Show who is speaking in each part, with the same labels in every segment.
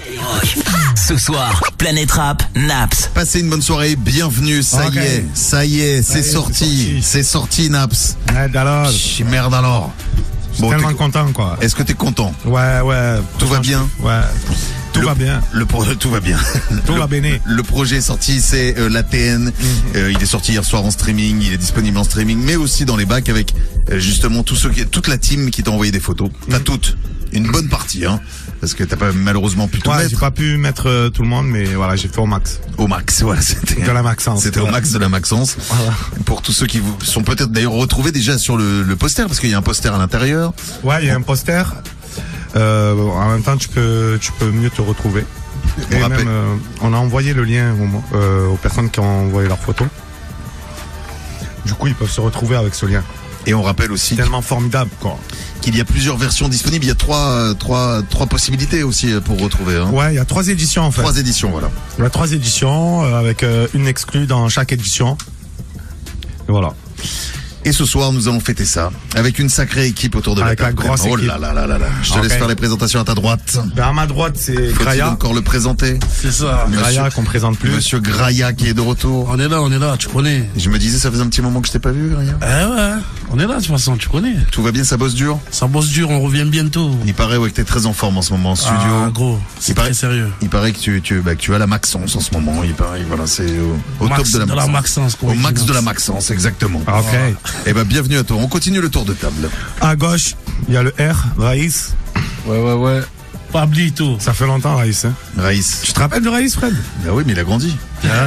Speaker 1: Ce soir, Planète Rap, Naps.
Speaker 2: Passez une bonne soirée, bienvenue, ça y est, c'est sorti Naps.
Speaker 3: Merde alors.
Speaker 2: Merde alors.
Speaker 3: Je suis tellement content quoi.
Speaker 2: Est-ce que t'es content?
Speaker 3: Ouais.
Speaker 2: Tout va bien?
Speaker 3: Ouais. Tout va bien.
Speaker 2: Tout va bien.
Speaker 3: Tout va bien.
Speaker 2: Le projet est sorti, c'est l'ATN. Il est sorti hier soir en streaming, il est disponible en streaming, mais aussi dans les bacs avec justement toute la team qui t'a envoyé des photos. Pas toutes. Une bonne partie, hein. Parce que t'as pas malheureusement pu tout mettre.
Speaker 3: J'ai pas pu mettre tout le monde, mais voilà, j'ai fait au max.
Speaker 2: Au max, voilà, c'était.
Speaker 3: De la Maxence.
Speaker 2: C'était au max de la Maxence. Voilà. Pour tous ceux qui vous sont peut-être d'ailleurs retrouvés déjà sur le poster, parce qu'il y a un poster à l'intérieur. Ouais,
Speaker 3: il y a un poster. En même temps, tu peux mieux te retrouver. Et même, on a envoyé le lien aux personnes qui ont envoyé leurs photos. Du coup, ils peuvent se retrouver avec ce lien.
Speaker 2: Et on rappelle aussi
Speaker 3: tellement formidable quoi.
Speaker 2: Qu'il y a plusieurs versions disponibles. Il y a trois possibilités aussi pour retrouver. Hein.
Speaker 3: Ouais, il y a 3 éditions en fait.
Speaker 2: 3 éditions, voilà.
Speaker 3: Il y a 3 éditions avec une exclue dans chaque édition. Et voilà.
Speaker 2: Et ce soir, nous allons fêter ça avec une sacrée équipe autour de
Speaker 3: avec
Speaker 2: la table.
Speaker 3: Avec la grosse équipe.
Speaker 2: Oh là là. Je te laisse faire les présentations à ta droite.
Speaker 3: Ben à ma droite, c'est
Speaker 2: Faut-il
Speaker 3: Graya.
Speaker 2: encore le présenter?
Speaker 4: C'est ça.
Speaker 3: Graya qu'on présente plus.
Speaker 2: Monsieur Graya qui est de retour.
Speaker 4: On est là, tu connais.
Speaker 2: Je me disais, ça faisait un petit moment que je t'ai pas vu, Graya.
Speaker 4: Ouais. On est là, de toute façon, tu connais.
Speaker 2: Tout va bien, ça bosse dur?
Speaker 4: Ça bosse dur, on revient bientôt.
Speaker 2: Il paraît que t'es très en forme en ce moment en studio.
Speaker 4: Ah, gros, c'est très sérieux.
Speaker 2: Il paraît que tu as la Maxence en ce moment. Il paraît, voilà, c'est au top de la Maxence. Au max de la Maxence, exactement.
Speaker 3: Ok.
Speaker 2: Et bienvenue à toi. On continue le tour de table.
Speaker 3: À gauche, il y a le R, Raïs.
Speaker 4: Ouais. Pablito.
Speaker 3: Ça fait longtemps, Raïs. Hein.
Speaker 2: Raïs.
Speaker 3: Tu te rappelles de Raïs, Fred?
Speaker 2: Bah oui, mais il a grandi.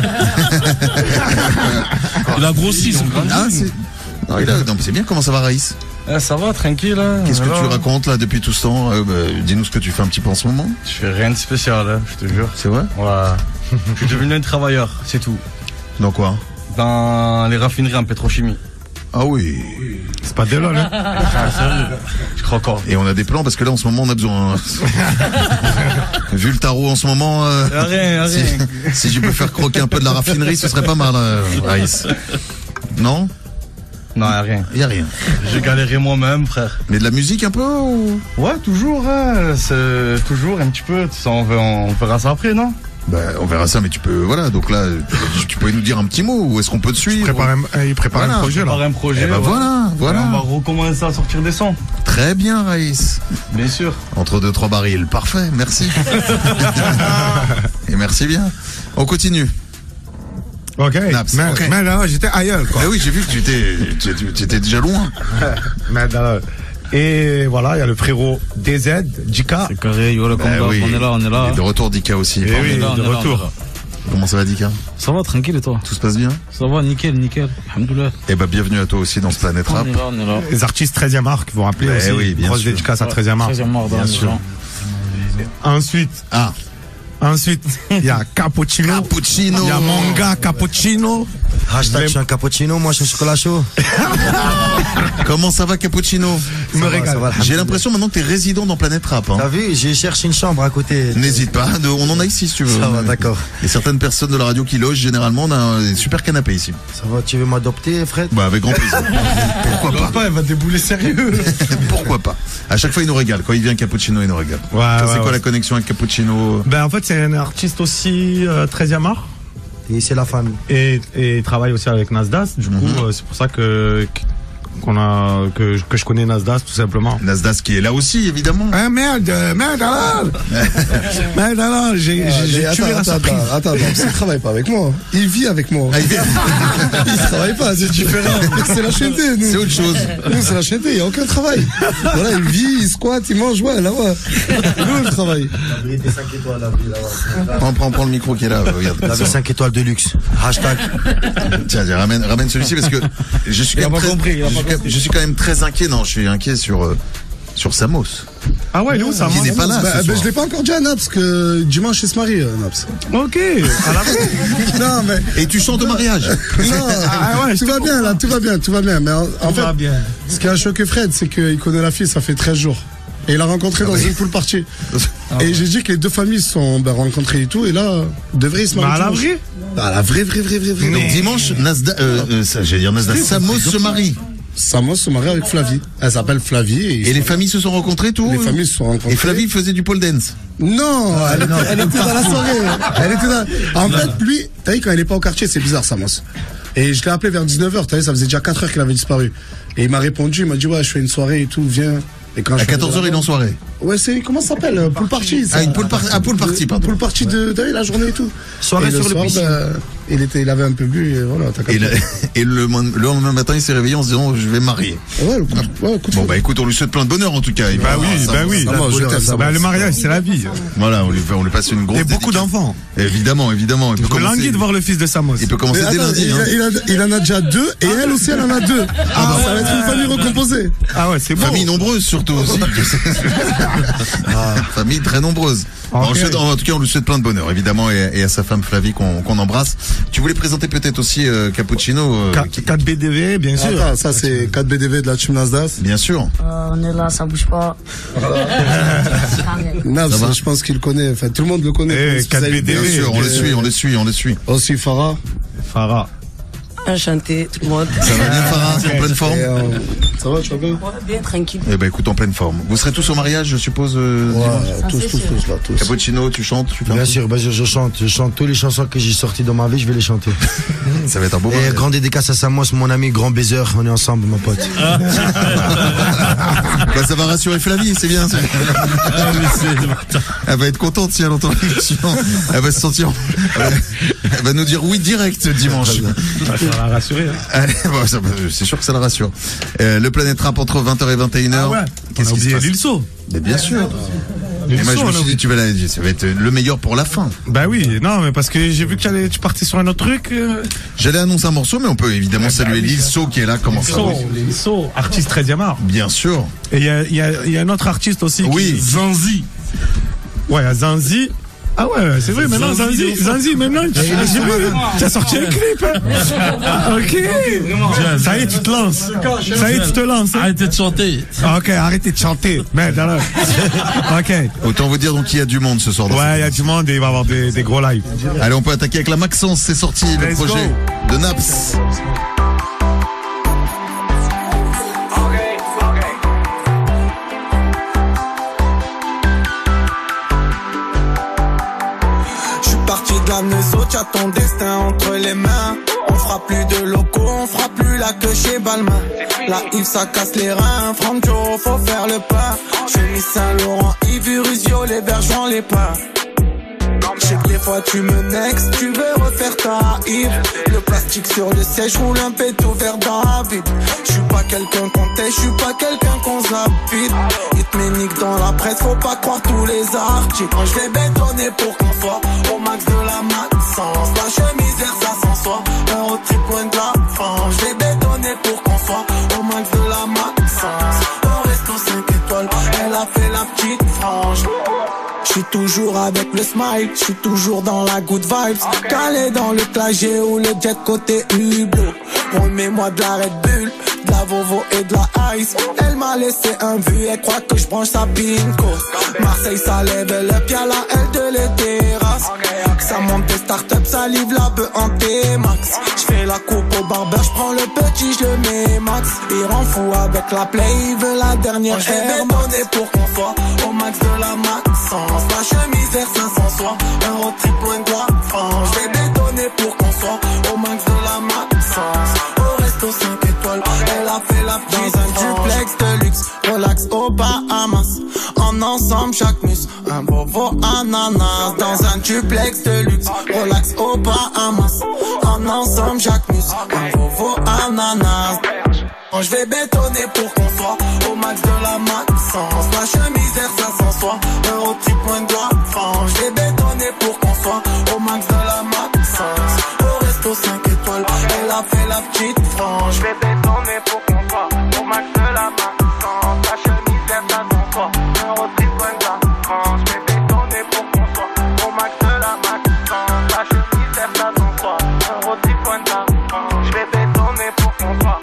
Speaker 4: Il a grossi, son grand.
Speaker 2: Non, c'est bien. Comment ça va, Raïs?
Speaker 4: Ça va, tranquille.
Speaker 2: Qu'est-ce que tu racontes là depuis tout ce temps? Dis-nous ce que tu fais un petit peu en ce moment.
Speaker 5: Je fais rien de spécial, je te jure.
Speaker 2: C'est vrai?
Speaker 5: Ouais. Je suis devenu un travailleur, c'est tout.
Speaker 2: Dans quoi?
Speaker 5: Dans les raffineries en pétrochimie.
Speaker 2: Ah oui.
Speaker 3: C'est pas des lol, hein.
Speaker 5: Sérieux. Je crois encore.
Speaker 2: Et on a des plans parce que là en ce moment on a besoin. Vu le tarot en ce moment.
Speaker 5: Rien.
Speaker 2: Si je peux faire croquer un peu de la raffinerie, ce serait pas mal, Raïs. Non?
Speaker 5: Non, y a rien.
Speaker 2: Y a rien.
Speaker 5: J'ai galéré moi-même, frère.
Speaker 2: Mais de la musique un peu ou...
Speaker 5: Ouais, toujours, c'est toujours un petit peu. Ça, on verra ça après, non?
Speaker 2: On verra ça, mais tu peux, voilà, donc là, tu peux nous dire un petit mot, où est-ce qu'on peut te suivre?
Speaker 3: Il prépare un projet, là.
Speaker 5: Un projet,
Speaker 2: voilà.
Speaker 5: On va recommencer à sortir des sons.
Speaker 2: Très bien, Raïs.
Speaker 5: Bien sûr.
Speaker 2: Entre 2-3 barils, parfait, merci. Et merci bien. On continue.
Speaker 3: Ok.
Speaker 2: Naps,
Speaker 3: mais là, j'étais ailleurs, quoi.
Speaker 2: Eh oui, j'ai vu que tu étais déjà loin.
Speaker 3: Mais là, et voilà, il y a le frérot DZ, Dika.
Speaker 4: C'est carré, on est là.
Speaker 2: Et de retour, Dika aussi.
Speaker 3: Et oui, de retour.
Speaker 2: Comment ça va, Dika?
Speaker 4: Ça va, tranquille, et toi?
Speaker 2: Tout se passe bien?
Speaker 4: Ça va, nickel. Alhamdoulilah.
Speaker 2: Et bienvenue à toi aussi dans ce Planète Rap.
Speaker 4: On est là.
Speaker 3: Les artistes 13e art, vous vous rappelez aussi.
Speaker 2: Oui, bien
Speaker 3: grosse
Speaker 2: sûr.
Speaker 3: dédicace à 13e art.
Speaker 4: 13e art, bien sûr.
Speaker 3: Ensuite, il y a Cappuccino. Il y a mon gars Cappuccino.
Speaker 6: Hashtag je suis un cappuccino, moi je suis un chocolat chaud.
Speaker 2: Comment ça va, Cappuccino?
Speaker 3: Il me régale.
Speaker 2: J'ai l'impression maintenant que t'es résident dans Planète Rap. Hein.
Speaker 6: T'as vu, j'ai cherché une chambre à côté.
Speaker 2: N'hésite pas, on en a ici si tu veux.
Speaker 6: Ça va, d'accord.
Speaker 2: Il y a certaines personnes de la radio qui logent, généralement on a des super canapés ici.
Speaker 6: Ça va, tu veux m'adopter, Fred?
Speaker 2: Avec grand plaisir. Pourquoi pas?
Speaker 3: Elle va débouler sérieux.
Speaker 2: Pourquoi pas? À chaque fois il nous régale. Quand il vient Cappuccino, il nous régale. C'est quoi la connexion avec Cappuccino?
Speaker 3: En fait, c'est un artiste aussi 13e art.
Speaker 6: Et c'est la famille.
Speaker 3: Et il travaille aussi avec Nasdas. Du coup, c'est pour ça que je connais Nasdas, tout simplement.
Speaker 2: Nasdas qui est là aussi, évidemment.
Speaker 3: Ah merde alors. J'ai tué la surprise.
Speaker 7: Attends, il travaille pas avec moi. Il vit avec moi. Il travaille pas, c'est différent. C'est la chaîneté, nous.
Speaker 2: C'est autre chose.
Speaker 7: Nous, c'est la chaîneté, il n'y a aucun travail. Voilà, il vit, il squatte, il mange, ouais, là-bas. Nous, le travail.
Speaker 6: La vie des 5 étoiles, la vie, là-bas.
Speaker 2: Prends le micro qui est là, regarde.
Speaker 6: La vie 5 étoiles de luxe. Hashtag.
Speaker 2: Tiens, ramène celui-ci parce que je suis quand même très inquiet. Non, je suis inquiet sur Samos.
Speaker 3: Ah ouais, nous, Samos.
Speaker 2: Qui n'est pas là.
Speaker 7: Je l'ai pas encore dit à Naps que dimanche il se marie, Naps.
Speaker 3: Ok, à la vraie.
Speaker 7: Non, mais.
Speaker 2: Et tu chantes au mariage.
Speaker 7: Non, tout va bien là, tout va bien. Mais en fait, ce qui a choqué Fred, c'est qu'il connaît la fille, ça fait 13 jours. Et il l'a rencontré dans une pool party. Et j'ai dit que les deux familles se sont rencontrées et tout. Et là, devrait se marier.
Speaker 3: À la vraie?
Speaker 7: À la vraie.
Speaker 2: Donc dimanche, Nasdas, Samos se marie.
Speaker 7: Samos se marie avec Flavie. Elle s'appelle Flavie.
Speaker 2: Et les familles se sont rencontrées, tout?
Speaker 7: Les familles se sont rencontrées.
Speaker 2: Et Flavie faisait du pole dance?
Speaker 7: Non, elle était dans la soirée. En fait, lui, t'as vu, quand il est pas au quartier, c'est bizarre, Samos. Et je l'ai appelé vers 19h, t'as vu, ça faisait déjà 4 heures qu'il avait disparu. Et il m'a répondu, il m'a dit, ouais, je fais une soirée et tout, viens. Et quand
Speaker 2: à 14h, il est en soirée.
Speaker 7: Ouais, c'est, comment ça s'appelle? Pool party.
Speaker 2: Ah, une pool party, pardon.
Speaker 7: Pool party t'as vu, la journée et tout.
Speaker 6: Soirée sur le piscine.
Speaker 7: Il avait un peu bu et voilà, t'as capté.
Speaker 2: Et le lendemain matin, il s'est réveillé en se disant, je vais me marier.
Speaker 7: Ouais,
Speaker 2: bon, bah, écoute, on lui souhaite plein de bonheur, en tout cas.
Speaker 3: Oui. Le mariage, c'est la vie.
Speaker 2: Voilà, on lui passe une grosse.
Speaker 3: Et beaucoup d'enfants.
Speaker 2: Évidemment.
Speaker 3: Je peux languir de voir le fils de Samos.
Speaker 2: Il peut commencer dès lundi.
Speaker 7: Il en a déjà 2 et elle aussi, elle en a 2. Ça va être une famille recomposée.
Speaker 3: Ah ouais, c'est bon.
Speaker 2: Famille nombreuse, surtout aussi. Famille très nombreuse. Okay. En tout cas, on lui souhaite plein de bonheur, évidemment, et à sa femme Flavie qu'on embrasse. Tu voulais présenter peut-être aussi Cappuccino
Speaker 3: 4 BDV, bien sûr.
Speaker 7: Attends, ça c'est 4 BDV de la Team Nasdaq.
Speaker 2: Bien sûr.
Speaker 8: On est là, ça bouge pas.
Speaker 7: Nas, je pense qu'il le connaît. Enfin, tout le monde le connaît.
Speaker 3: 4 BDV.
Speaker 2: Bien sûr, on le suit.
Speaker 7: Aussi Farah.
Speaker 8: Enchanté, tout le monde.
Speaker 2: Ça va bien, Farah? En pleine forme?
Speaker 7: Ça va, tu vas bien?
Speaker 8: Ouais, bien, tranquille.
Speaker 2: Eh ben, écoute, en pleine forme. Vous serez tous au mariage, je suppose,
Speaker 7: tous.
Speaker 2: Cappuccino, tu chantes?
Speaker 6: Bien sûr, je chante. Je chante toutes les chansons que j'ai sorties dans ma vie, je vais les chanter.
Speaker 2: Ça va être un beau mariage.
Speaker 6: Et grande dédicace à Samos, mon ami, grand baiser. On est ensemble, mon pote.
Speaker 2: Bah, ça va rassurer Flavie, c'est bien. Elle va être contente si elle entend l'émission. Elle va se sentir, elle va nous dire oui direct dimanche.
Speaker 3: Ça va rassurer.
Speaker 2: Allez, bon, c'est sûr que ça la rassure. Le Planète Rap entre 20h et 21h.
Speaker 3: Ah ouais.
Speaker 2: Qu'est-ce qui se passe?
Speaker 3: Lilso.
Speaker 2: Mais bien sûr. Et moi, je me suis dit, ça va être le meilleur pour la fin.
Speaker 3: Bah oui, non, mais parce que j'ai vu que tu partais sur un autre truc.
Speaker 2: J'allais annoncer un morceau, mais on peut évidemment saluer Lilso qui est là. Comment ça?
Speaker 3: Lilso, artiste très diamant.
Speaker 2: Bien sûr.
Speaker 3: Et il y a un autre artiste aussi.
Speaker 2: Oui.
Speaker 3: Zanzi. Ouais, Zanzi. Ah ouais, c'est vrai, maintenant Zanzi, maintenant, tu as sorti un clip, hein. Ok. Ça y est, tu te lances. Ça y est, tu te lances.
Speaker 4: Arrêtez de chanter.
Speaker 3: Ok, arrêtez de chanter. Merde, alors. Ok.
Speaker 2: Autant vous dire donc qu'il y a du monde ce soir.
Speaker 3: Ouais, il y a du monde et il va y avoir des gros lives.
Speaker 2: Allez, on peut attaquer avec la Maxence, c'est sorti, le projet de Naps.
Speaker 9: Tu as ton destin entre les mains. On fera plus de locaux, on fera plus la queue chez Balmain. La Yves ça casse les reins, Franjo faut faire le pas. Chemise Saint-Laurent, Yves Rusio, les bergeons, les pas. Je sais que des fois tu me next, tu veux refaire ta Yves. Le plastique sur le siège, roule un péto vert dans la vide. Je suis pas quelqu'un qu'on tait, je suis pas quelqu'un qu'on zapide. Il te ménique dans la presse, faut pas croire tous les articles. Quand je l'ai bétonné pour confort, au max de la maxence. La chemise vert ça sans soi, un road trip loin de la France. Je l'ai bétonné pour confort, au max de la maxence. On reste aux 5 étoiles, elle a fait la petite frange. Je suis toujours avec le smile, je suis toujours dans la good vibes. Calé dans le clagé ou le jet côté Hublot. Remets-moi de la Red Bull, de la Vovo et de la Ice. Elle m'a laissé un vu, elle croit que je branche sa bingo. Marseille ça lève le y'a la L de les terrasses. Ça monte des startups, ça livre la bœuf en T-Max. J'fais la coupe au barbeur, j'prends le petit, je le mets max. Il rend fou avec la play, il veut la dernière Air. J'vais bétonner pour confort, au max de la maxence. La chemise vers 500 soirs, un road trip loin de la France. J'vais bétonner pour confort, au max de la maxence. Au resto 5 étoiles, elle a fait la petite. Dans un duplex de luxe, relax aux Bahamas. En ensemble chaque mus, un bobo ananas. Dans un duplex de luxe, relax aux Bahamas. En ensemble chaque mus, un bobo ananas. Quand je vais bétonner pour confort, au max de la maxence. La chemise vers 500 soirs, un road trip loin de la France. Je vais bétonner pour confort, au max de la maxence. Au resto 5 étoiles, elle a fait la petite frange. Je vais bétonner pour confort, au max de la maxence. La chemise vers 500 soirs, un road trip loin de la France. Je vais bétonner pour confort, au max de la maxence. La chemise vers 500 soirs, un road trip loin de la France. Je vais bétonner pour confort.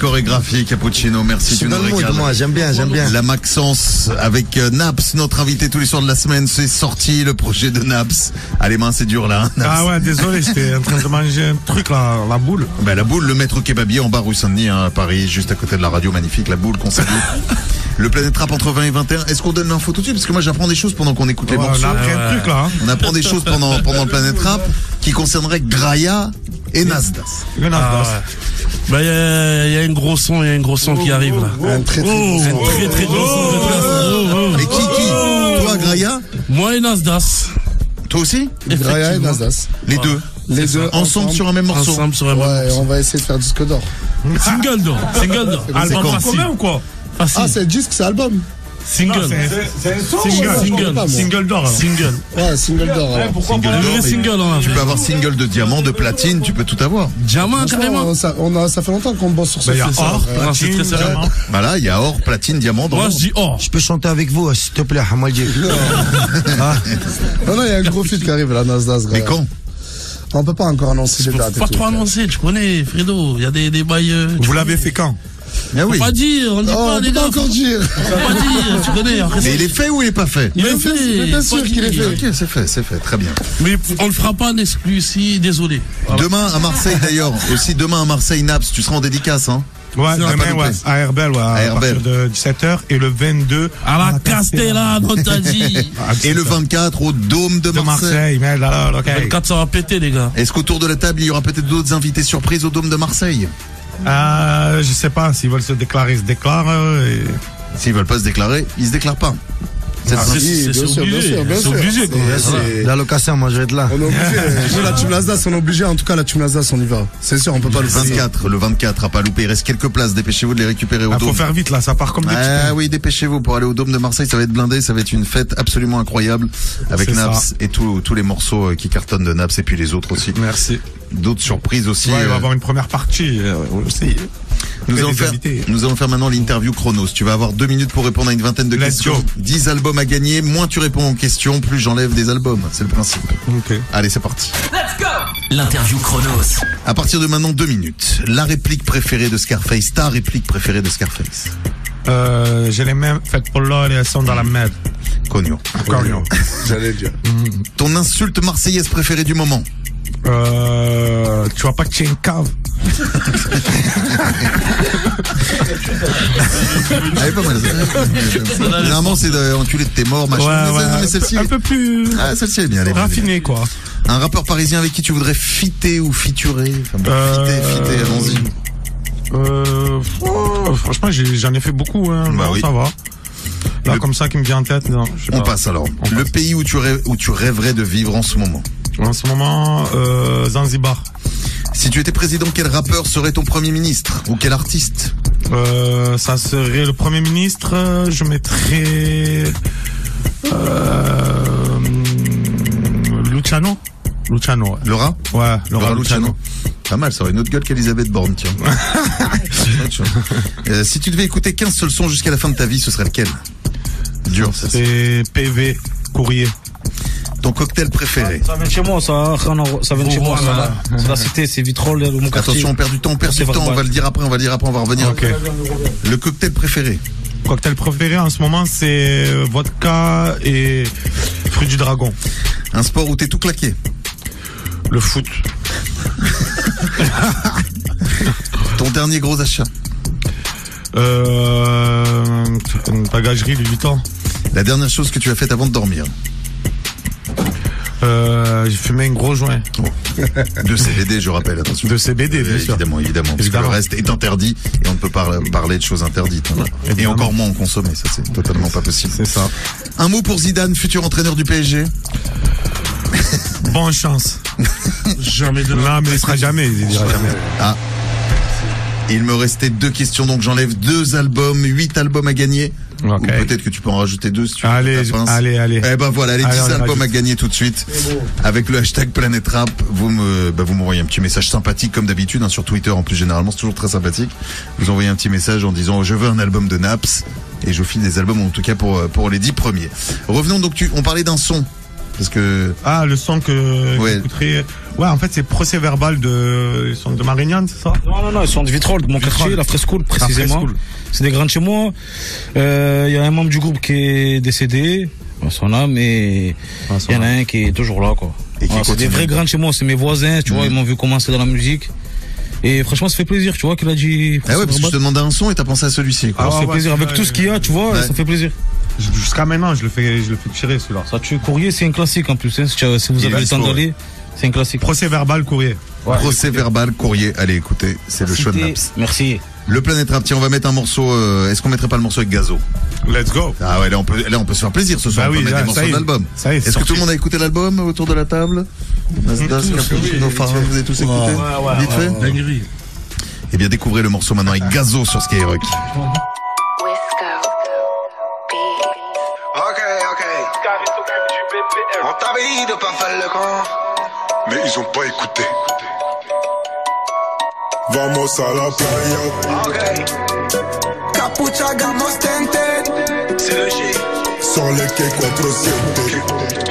Speaker 2: chorégraphie, Cappuccino. Merci, tu nous régales.
Speaker 6: Moi, j'aime bien.
Speaker 2: La Maxence avec Naps, notre invité tous les soirs de la semaine. C'est sorti le projet de Naps. Ah, les mains, c'est dur là. Hein,
Speaker 3: ah ouais, désolé, j'étais en train de manger un truc là, la boule.
Speaker 2: Ben, la boule, le maître kebabier en bas rue Saint-Denis, hein, à Paris, juste à côté de la radio magnifique. La boule qu'on salue. Le Planète Rap entre 20 et 21. Est-ce qu'on donne l'info tout de suite? Parce que moi, j'apprends des choses pendant qu'on écoute les morceaux.
Speaker 3: On a appris un truc là. Hein.
Speaker 2: On apprend des choses pendant le Planète Rap qui concerneraient Graia et Nasdas.
Speaker 3: Le Nasdas.
Speaker 10: Bah, il y a un gros son, qui arrive là.
Speaker 7: Un très gros
Speaker 2: son. Et qui? Toi, Graia?
Speaker 10: Moi et Nasdas.
Speaker 2: Toi aussi?
Speaker 7: Graia et Nasdas.
Speaker 2: Les deux.
Speaker 7: Les deux
Speaker 2: ensemble sur un même morceau.
Speaker 10: Ensemble sur un même morceau.
Speaker 7: On va essayer de faire disque d'or.
Speaker 10: Single d'or.
Speaker 3: Album commun ou quoi?
Speaker 7: Ah, c'est disque, c'est album.
Speaker 10: Single.
Speaker 3: C'est un single d'or.
Speaker 10: Single.
Speaker 7: Ouais, single d'or.
Speaker 3: Pourquoi
Speaker 2: single
Speaker 10: pas single d'or.
Speaker 2: Tu peux avoir single de diamant, de platine, tu peux tout avoir.
Speaker 10: Diamant, carrément.
Speaker 7: Ça fait longtemps qu'on bosse sur ce
Speaker 3: Il y a or, platine, diamant.
Speaker 2: Voilà, il y a or, platine, diamant.
Speaker 10: Moi, je dis or.
Speaker 6: Je peux chanter avec vous, s'il te plaît, Hamaldi.
Speaker 7: Non, il y a un gros feat qui arrive, la Nasdaq.
Speaker 2: Mais quand?
Speaker 7: On peut pas encore annoncer les dates.
Speaker 10: Pas trop annoncer, tu connais, Fredo. Il y a des bails.
Speaker 3: Vous l'avez fait quand?
Speaker 2: Ah oui.
Speaker 10: Faut pas dire, on dit pas, les gars.
Speaker 7: On peut pas encore dire.
Speaker 10: Faut pas dire, tu connais.
Speaker 2: Mais il est fait ou il est pas fait?
Speaker 10: Il est fait.
Speaker 7: Bien sûr qu'il est fait.
Speaker 2: Ok, c'est fait, très bien.
Speaker 10: Mais on le fera pas en exclu ici, désolé. Voilà.
Speaker 2: Demain à Marseille d'ailleurs, aussi demain à Marseille, Naps, tu seras en dédicace, hein?
Speaker 3: Ouais, demain, ouais, à Herbel, ouais, à partir de 17h, et le 22
Speaker 10: à la Castellane, on t'a dit.
Speaker 2: Et le 24 au Dôme de Marseille.
Speaker 3: Mais là, ok.
Speaker 10: Le 24, ça va péter, les gars.
Speaker 2: Est-ce qu'autour de la table, il y aura peut-être d'autres invités surprises au Dôme de Marseille?
Speaker 3: Je sais pas, s'ils veulent se déclarer, ils se déclarent.
Speaker 2: S'ils veulent pas se déclarer, ils se déclarent pas.
Speaker 10: C'est obligé. C'est obligé, quoi.
Speaker 6: La location, moi, je vais être là.
Speaker 7: On est obligé. Nous, la Team Nasdaq, on est obligé. En tout cas, la Team Nasdaq, on y va. C'est sûr, on peut pas le faire.
Speaker 2: Le 24, à pas louper. Il reste quelques places. Dépêchez-vous de les récupérer au Dôme.
Speaker 3: Faut faire vite, là. Ça part comme des petits.
Speaker 2: Ah oui, dépêchez-vous pour aller au Dôme de Marseille. Ça va être blindé. Ça va être une fête absolument incroyable. Avec Naps et tous les morceaux qui cartonnent de Naps et puis les autres aussi.
Speaker 3: Merci.
Speaker 2: D'autres surprises aussi.
Speaker 3: Ouais, il va y avoir une première partie aussi.
Speaker 2: Nous allons faire maintenant l'interview chronos. Tu vas avoir 2 minutes pour répondre à une vingtaine de questions. 10 albums à gagner. Moins tu réponds aux questions, plus j'enlève des albums. C'est le principe.
Speaker 3: Ok.
Speaker 2: Allez, c'est parti.
Speaker 1: Let's go! L'interview chronos.
Speaker 2: À partir de maintenant, 2 minutes. La réplique préférée de Scarface. Ta réplique préférée de Scarface.
Speaker 3: J'ai les mêmes faites pour l'or et elles sont dans la merde.
Speaker 2: Cognon.
Speaker 7: J'allais dire.
Speaker 2: Ton insulte marseillaise préférée du moment.
Speaker 3: Tu vois pas que tu es une cave.
Speaker 2: Elle est pas mal. Généralement, c'est d'enculer de tes morts, machin.
Speaker 3: Ouais.
Speaker 2: Mais celle-ci.
Speaker 3: Un peu plus.
Speaker 2: Ah, celle-ci est bien.
Speaker 3: Raffinée, quoi.
Speaker 2: Un rappeur parisien avec qui tu voudrais fitter ou featurer. Enfin, bon, fitter, allons-y.
Speaker 3: Franchement, j'en ai fait beaucoup, hein.
Speaker 2: Bah oui.
Speaker 3: Ça va. Là, comme ça, qui me vient en tête, non.
Speaker 2: On passe alors. Le pays où tu rêverais de vivre en ce moment.
Speaker 3: En ce moment, Zanzibar.
Speaker 2: Si tu étais président, quel rappeur serait ton premier ministre? Ou quel artiste?
Speaker 3: Ça serait le premier ministre, je mettrais Luciano. Luciano, ouais.
Speaker 2: Le rat?
Speaker 3: Ouais, le rat Luciano.
Speaker 2: Pas mal, ça aurait une autre gueule qu'Elisabeth Borne, tiens. Si tu devais écouter qu'un seul son jusqu'à la fin de ta vie, ce serait lequel? Dur, ça.
Speaker 3: C'est PV, Courrier.
Speaker 2: Ton cocktail préféré?
Speaker 4: Ça vient de chez moi, ça vient de chez moi. C'est la cité, c'est Vitrolles, mon quartier.
Speaker 2: Attention, on perd du temps, on va le dire après, on va revenir.
Speaker 3: Okay.
Speaker 2: Le cocktail préféré?
Speaker 3: Cocktail préféré en ce moment, c'est vodka et fruits du dragon.
Speaker 2: Un sport où t'es tout claqué?
Speaker 3: Le foot.
Speaker 2: Ton dernier gros achat?
Speaker 3: Une bagagerie de 8 ans.
Speaker 2: La dernière chose que tu as faite avant de dormir?
Speaker 3: J'ai fumé un gros joint.
Speaker 2: De CBD, je rappelle, attention.
Speaker 3: De CBD, bien sûr.
Speaker 2: Évidemment. Parce que le reste est interdit et on ne peut pas parler de choses interdites. Hein. Et encore moins en consommer, ça c'est totalement pas possible.
Speaker 3: C'est ça.
Speaker 2: Un mot pour Zidane, futur entraîneur du PSG?
Speaker 3: Bonne chance.
Speaker 10: Jamais de
Speaker 3: Non, mais il sera jamais, il dira jamais.
Speaker 2: Ah. Il me restait 2 questions, donc j'enlève 2 albums, 8 albums à gagner.
Speaker 3: Okay.
Speaker 2: Ou peut-être que tu peux en rajouter 2 si tu veux.
Speaker 3: Allez.
Speaker 2: Eh ben voilà, les 10 albums à gagner tout de suite. Avec le hashtag Planète Rap, vous m'envoyez un petit message sympathique comme d'habitude, hein, sur Twitter en plus généralement, c'est toujours très sympathique. Vous envoyez un petit message en disant je veux un album de Naps et je file des albums en tout cas pour les 10 premiers. Revenons donc, on parlait d'un son. Parce que...
Speaker 3: Ah, le son que
Speaker 2: Ouais.
Speaker 3: j'écouterai. Ouais, en fait, c'est procès verbal de Marignane, c'est ça?
Speaker 4: Non, ils sont de Vitrolles, de mon quartier, la Frescool, précisément.
Speaker 3: Frescool.
Speaker 4: C'est des grands de chez moi. Il y a un membre du groupe qui est décédé, son âme, et il y en a un qui est toujours là, quoi.
Speaker 2: Et qui
Speaker 4: Voilà, c'est des
Speaker 2: continue.
Speaker 4: vrais grands de chez moi, c'est mes voisins, tu vois, ils m'ont vu commencer dans la musique. Et franchement, ça fait plaisir, tu vois, qu'il a dit.
Speaker 2: Ah ouais, parce que je te demandais un son et t'as pensé à celui-ci, quoi.
Speaker 4: Alors, ça fait
Speaker 3: ouais,
Speaker 4: plaisir. Avec
Speaker 3: ouais,
Speaker 4: tout ce qu'il y a, tu vois,
Speaker 2: ouais.
Speaker 4: ça fait plaisir.
Speaker 3: Jusqu'à maintenant, je le fais tirer, celui-là.
Speaker 4: Ça tue Courrier, c'est un classique en plus, hein, si vous
Speaker 2: Il est
Speaker 4: avez le temps
Speaker 2: dispo,
Speaker 4: d'aller, c'est un classique.
Speaker 3: Procès verbal, courrier.
Speaker 2: Procès verbal, courrier. Allez, écoutez, c'est le choix de Naps.
Speaker 4: Merci.
Speaker 2: Le Planète Rap, tiens, on va mettre un morceau. Est-ce qu'on mettrait pas le morceau avec Gazo?
Speaker 3: Let's go.
Speaker 2: Ah ouais, là on peut se faire plaisir ce soir.
Speaker 3: Bah
Speaker 2: On peut
Speaker 3: oui,
Speaker 2: mettre
Speaker 3: là,
Speaker 2: des morceaux
Speaker 3: ça y
Speaker 2: de
Speaker 3: est.
Speaker 2: l'album.
Speaker 3: Ça y est, c'est
Speaker 2: Est-ce que
Speaker 3: sorti.
Speaker 2: tout le monde a écouté l'album autour de la table? Nasdaq, Cappuccino, Farah, vous avez tous écouté? Vite fait?
Speaker 10: Dinguerie.
Speaker 2: Eh bien, découvrez le morceau maintenant avec Gazo sur Skyrock.
Speaker 11: Ok. On t'avait dit de pas faire le camp, mais ils ont pas écouté. Vamos a la playa. Ok.
Speaker 9: Capucha, gamos, tented.
Speaker 11: C'est le G.
Speaker 9: Sur les quais 4-7.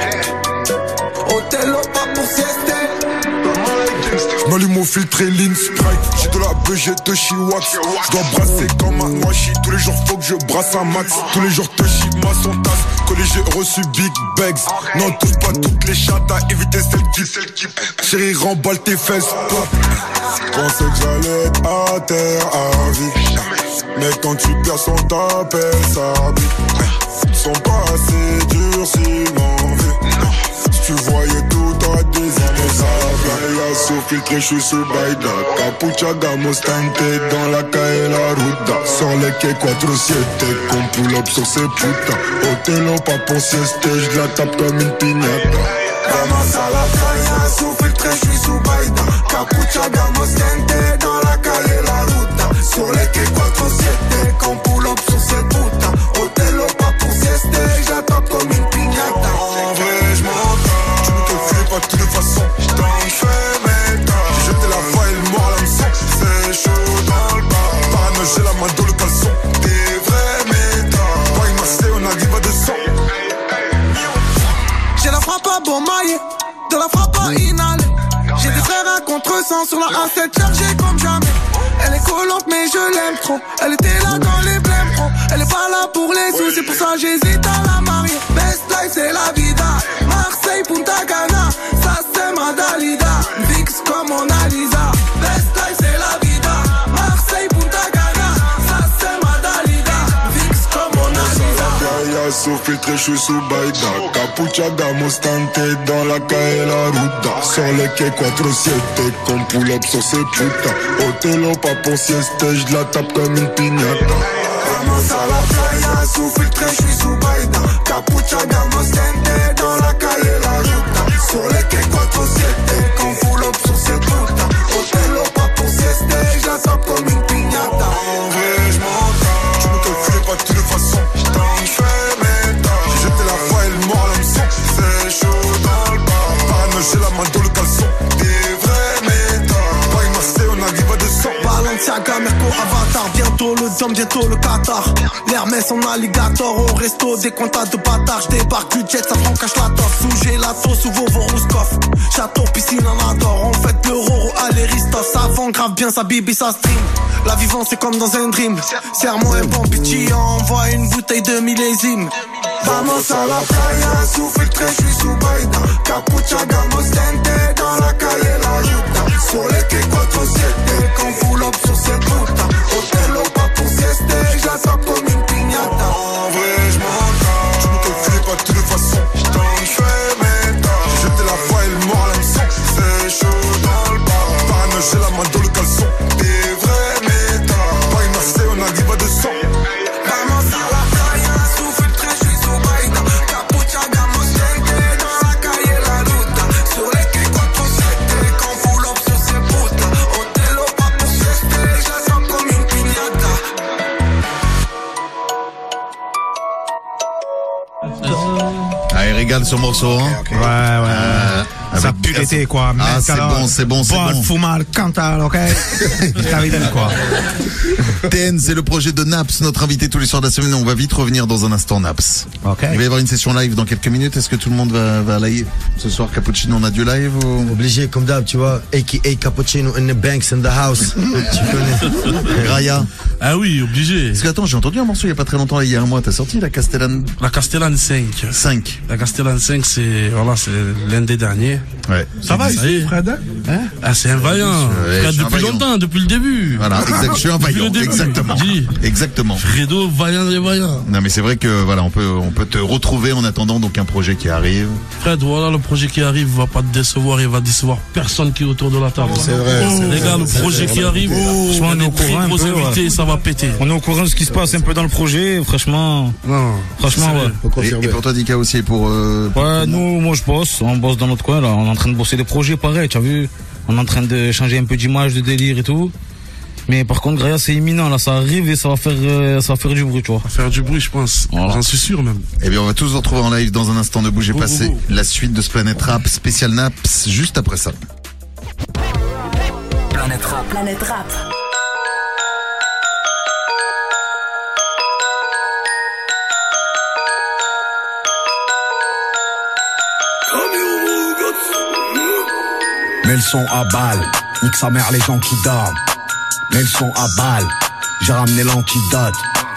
Speaker 9: Hôtel au pas pour sieste.
Speaker 11: J'm'allume au filtre et lean Sprite. J'ai de la BG de Chiwax. J'dois brasser comme un noachi. Tous les jours faut que je brasse un max. Tous les jours te chie ma son tasse. Collé j'ai reçu Big Bags. Non touche pas toutes les chattes à éviter celle qui chérie remballe tes fesses. Pensais que j'allais être à terre à vie. Mais quand tu perds son t'appelles ça bite. Sont pas assez durs s'ils m'en veulent. Si tu voyais tout, t'aurais des amis. Ça baila sous filtre, je suis sous baïda. Capucha, gamos, tenté dans la calle la ruta. Sur les quais 4-7, qu'on pull up sur ces putains. Hôtel pas pour sieste, je la tape comme une piñata.
Speaker 9: Vamos a la playa, sous filtre, je suis sous baïda. Capucha, gamos, tenté dans la calle la ruta. Sur les quais 4-7, qu'on pull up sur ces putains. Hôtel pas pour sieste, je la tape comme une piñata.
Speaker 11: En vrai, je m'entends. Tu ne te fais pas de toute façon. J't'en fais mes temps. J'ai jeté la voix et le mort à l'hameçon. C'est chaud dans le bar. Parano, j'ai la main dans le caleçon. Des vrais méthodes. Paris, Marseille, on arrive à 200.
Speaker 9: J'ai la frappe à bon maillet, de la frappe à inhaler. J'ai des frères à contre-sens sur la A7 chargée comme jamais. Elle est collante mais je l'aime trop. Elle était là dans les blèmes pro. Elle est pas là pour les sous, c'est pour ça j'hésite à la marier. Best life c'est la vida. Marseille, Punta Cana, ça c'est Madalida. Vix comme Mona Lisa. Best life c'est la vida. Marseille, Punta Cana, ça c'est Madalida. Vix comme Mona Lisa.
Speaker 11: Playa sous filtre, je suis sous baïda. Capucha, gamos, tenté dans la calle la ruta. Sur les quais 4-7, qu'on pull up sur ces putains. Hôtel pas pour sieste, je la tape comme une piñata.
Speaker 9: Vamos a la playa, sous filtre, je suis sous baïda. Capucha, gamos, tenté dans la calle la ruta. Sur les quais 4-7, qu'on pull up sur ces putains. Hôtel pas pour sieste, je la tape comme une piñata.
Speaker 11: En vrai, je m'entends. Tu ne te fais pas de toute façon. J't'en fais mes temps. J'ai jeté la voix et le mort à l'hameçon. C'est chaud dans le bar. Parano, j'ai la main dans le caleçon. Des vrais méthodes. Paris, Marseille, on arrive à 200.
Speaker 9: Balenciaga, Merco, Avatar, bientôt le Dom, bientôt le Qatar. L'Hermès en alligator, au resto, des comptas de bâtards. J'débarque du jet, ça prend cache la torse. Sous gelato, sous vos Rouskov. Château, piscine, en adore. On fait le Roro à l'Eristos. Ça vend grave bien, sa bibi, ça stream. La vivance c'est comme dans un dream. Serre-moi un bon petit, envoie une bouteille de millésime. Vamos a la playa, sous filtre, je suis sous baïda. Capucha, gamos, tenté dans la calle la ruta. Sur les quais 4-7, qu'on pull up sur ces putains. Hôtel pas pour sieste, je la tape comme une piñata.
Speaker 11: En vrai, je m'entends. Tu ne te fais pas de toute façon. J't'en fais mes temps. J'ai jeté la voix et le mort à l'hameçon. C'est chaud dans le bar. Parano, j'ai la main dans le caleçon. Des vrais méthodes. Paris, Marseille, on arrive à 200.
Speaker 9: Vamos a la playa, sous filtre, je suis sous baïda. Capucha, gamos, tenté dans la calle la ruta. Sur les quais 4-7, qu'on pull up sur ces putains. Hôtel pas pour sieste, je la tape comme une piñata.
Speaker 2: Ah, il régale ce morceau, hein.
Speaker 3: Ouais. Ça pue l'été, quoi.
Speaker 2: Ah, c'est bon.
Speaker 3: Bon, fumal, cantal, ok? T'arrives, quoi.
Speaker 2: TN, c'est le projet de Naps, notre invité tous les soirs de la semaine. On va vite revenir dans un instant, Naps.
Speaker 3: Ok.
Speaker 2: Il va y avoir une session live dans quelques minutes. Est-ce que tout le monde va live ce soir? Cappuccino, on a du live ou...
Speaker 6: Obligé, comme d'hab, tu vois. A.K.A. Cappuccino in the Banks in the house. Tu connais.
Speaker 2: Raya.
Speaker 10: Ah oui, obligé.
Speaker 2: Parce que attends, j'ai entendu un morceau il y a pas très longtemps, il y a un mois, t'as sorti la Castellane.
Speaker 10: La Castellane 5.
Speaker 2: 5.
Speaker 10: La Castellane 5, c'est l'un des derniers.
Speaker 2: Ouais.
Speaker 3: Ça va ici, Fred?
Speaker 10: Hein? Ah, c'est un vaillant. Fred, depuis longtemps, depuis le début.
Speaker 2: Voilà, exact, je suis un vaillant. Exactement. Exactement.
Speaker 10: Fredo, vaillant et vaillant.
Speaker 2: Non, mais c'est vrai que, voilà, on peut te retrouver en attendant donc un projet qui arrive.
Speaker 10: Fred, voilà, le projet qui arrive va pas te décevoir, il va décevoir personne qui est autour de la table.
Speaker 7: C'est vrai.
Speaker 10: Les gars, le projet qui arrive,
Speaker 4: on est au courant un peu,
Speaker 10: invités, ça va péter.
Speaker 4: On est au courant de ce qui se passe un peu dans le projet, franchement.
Speaker 10: Non.
Speaker 4: Franchement, ouais.
Speaker 2: Et pour toi, Dika aussi, pour...
Speaker 4: Ouais, moi je bosse, on bosse dans notre coin, là. On est en train de bosser des projets pareils, tu as vu? On est en train de changer un peu d'image, de délire et tout. Mais par contre, Graya, c'est imminent, là, ça arrive et ça va faire du bruit, tu vois.
Speaker 10: Ça va faire du bruit, je pense. Voilà. J'en suis sûr, même.
Speaker 2: Eh bien, on va tous vous retrouver en live dans un instant. Ne bougez pas, c'est la suite de ce Planète Rap spécial Naps, juste après ça.
Speaker 1: Planète Rap.
Speaker 12: Planète Rap.
Speaker 13: Mets le son à balle, nique sa mère les gens qui dorment. Mets le son à balle, j'ai ramené l'antidote.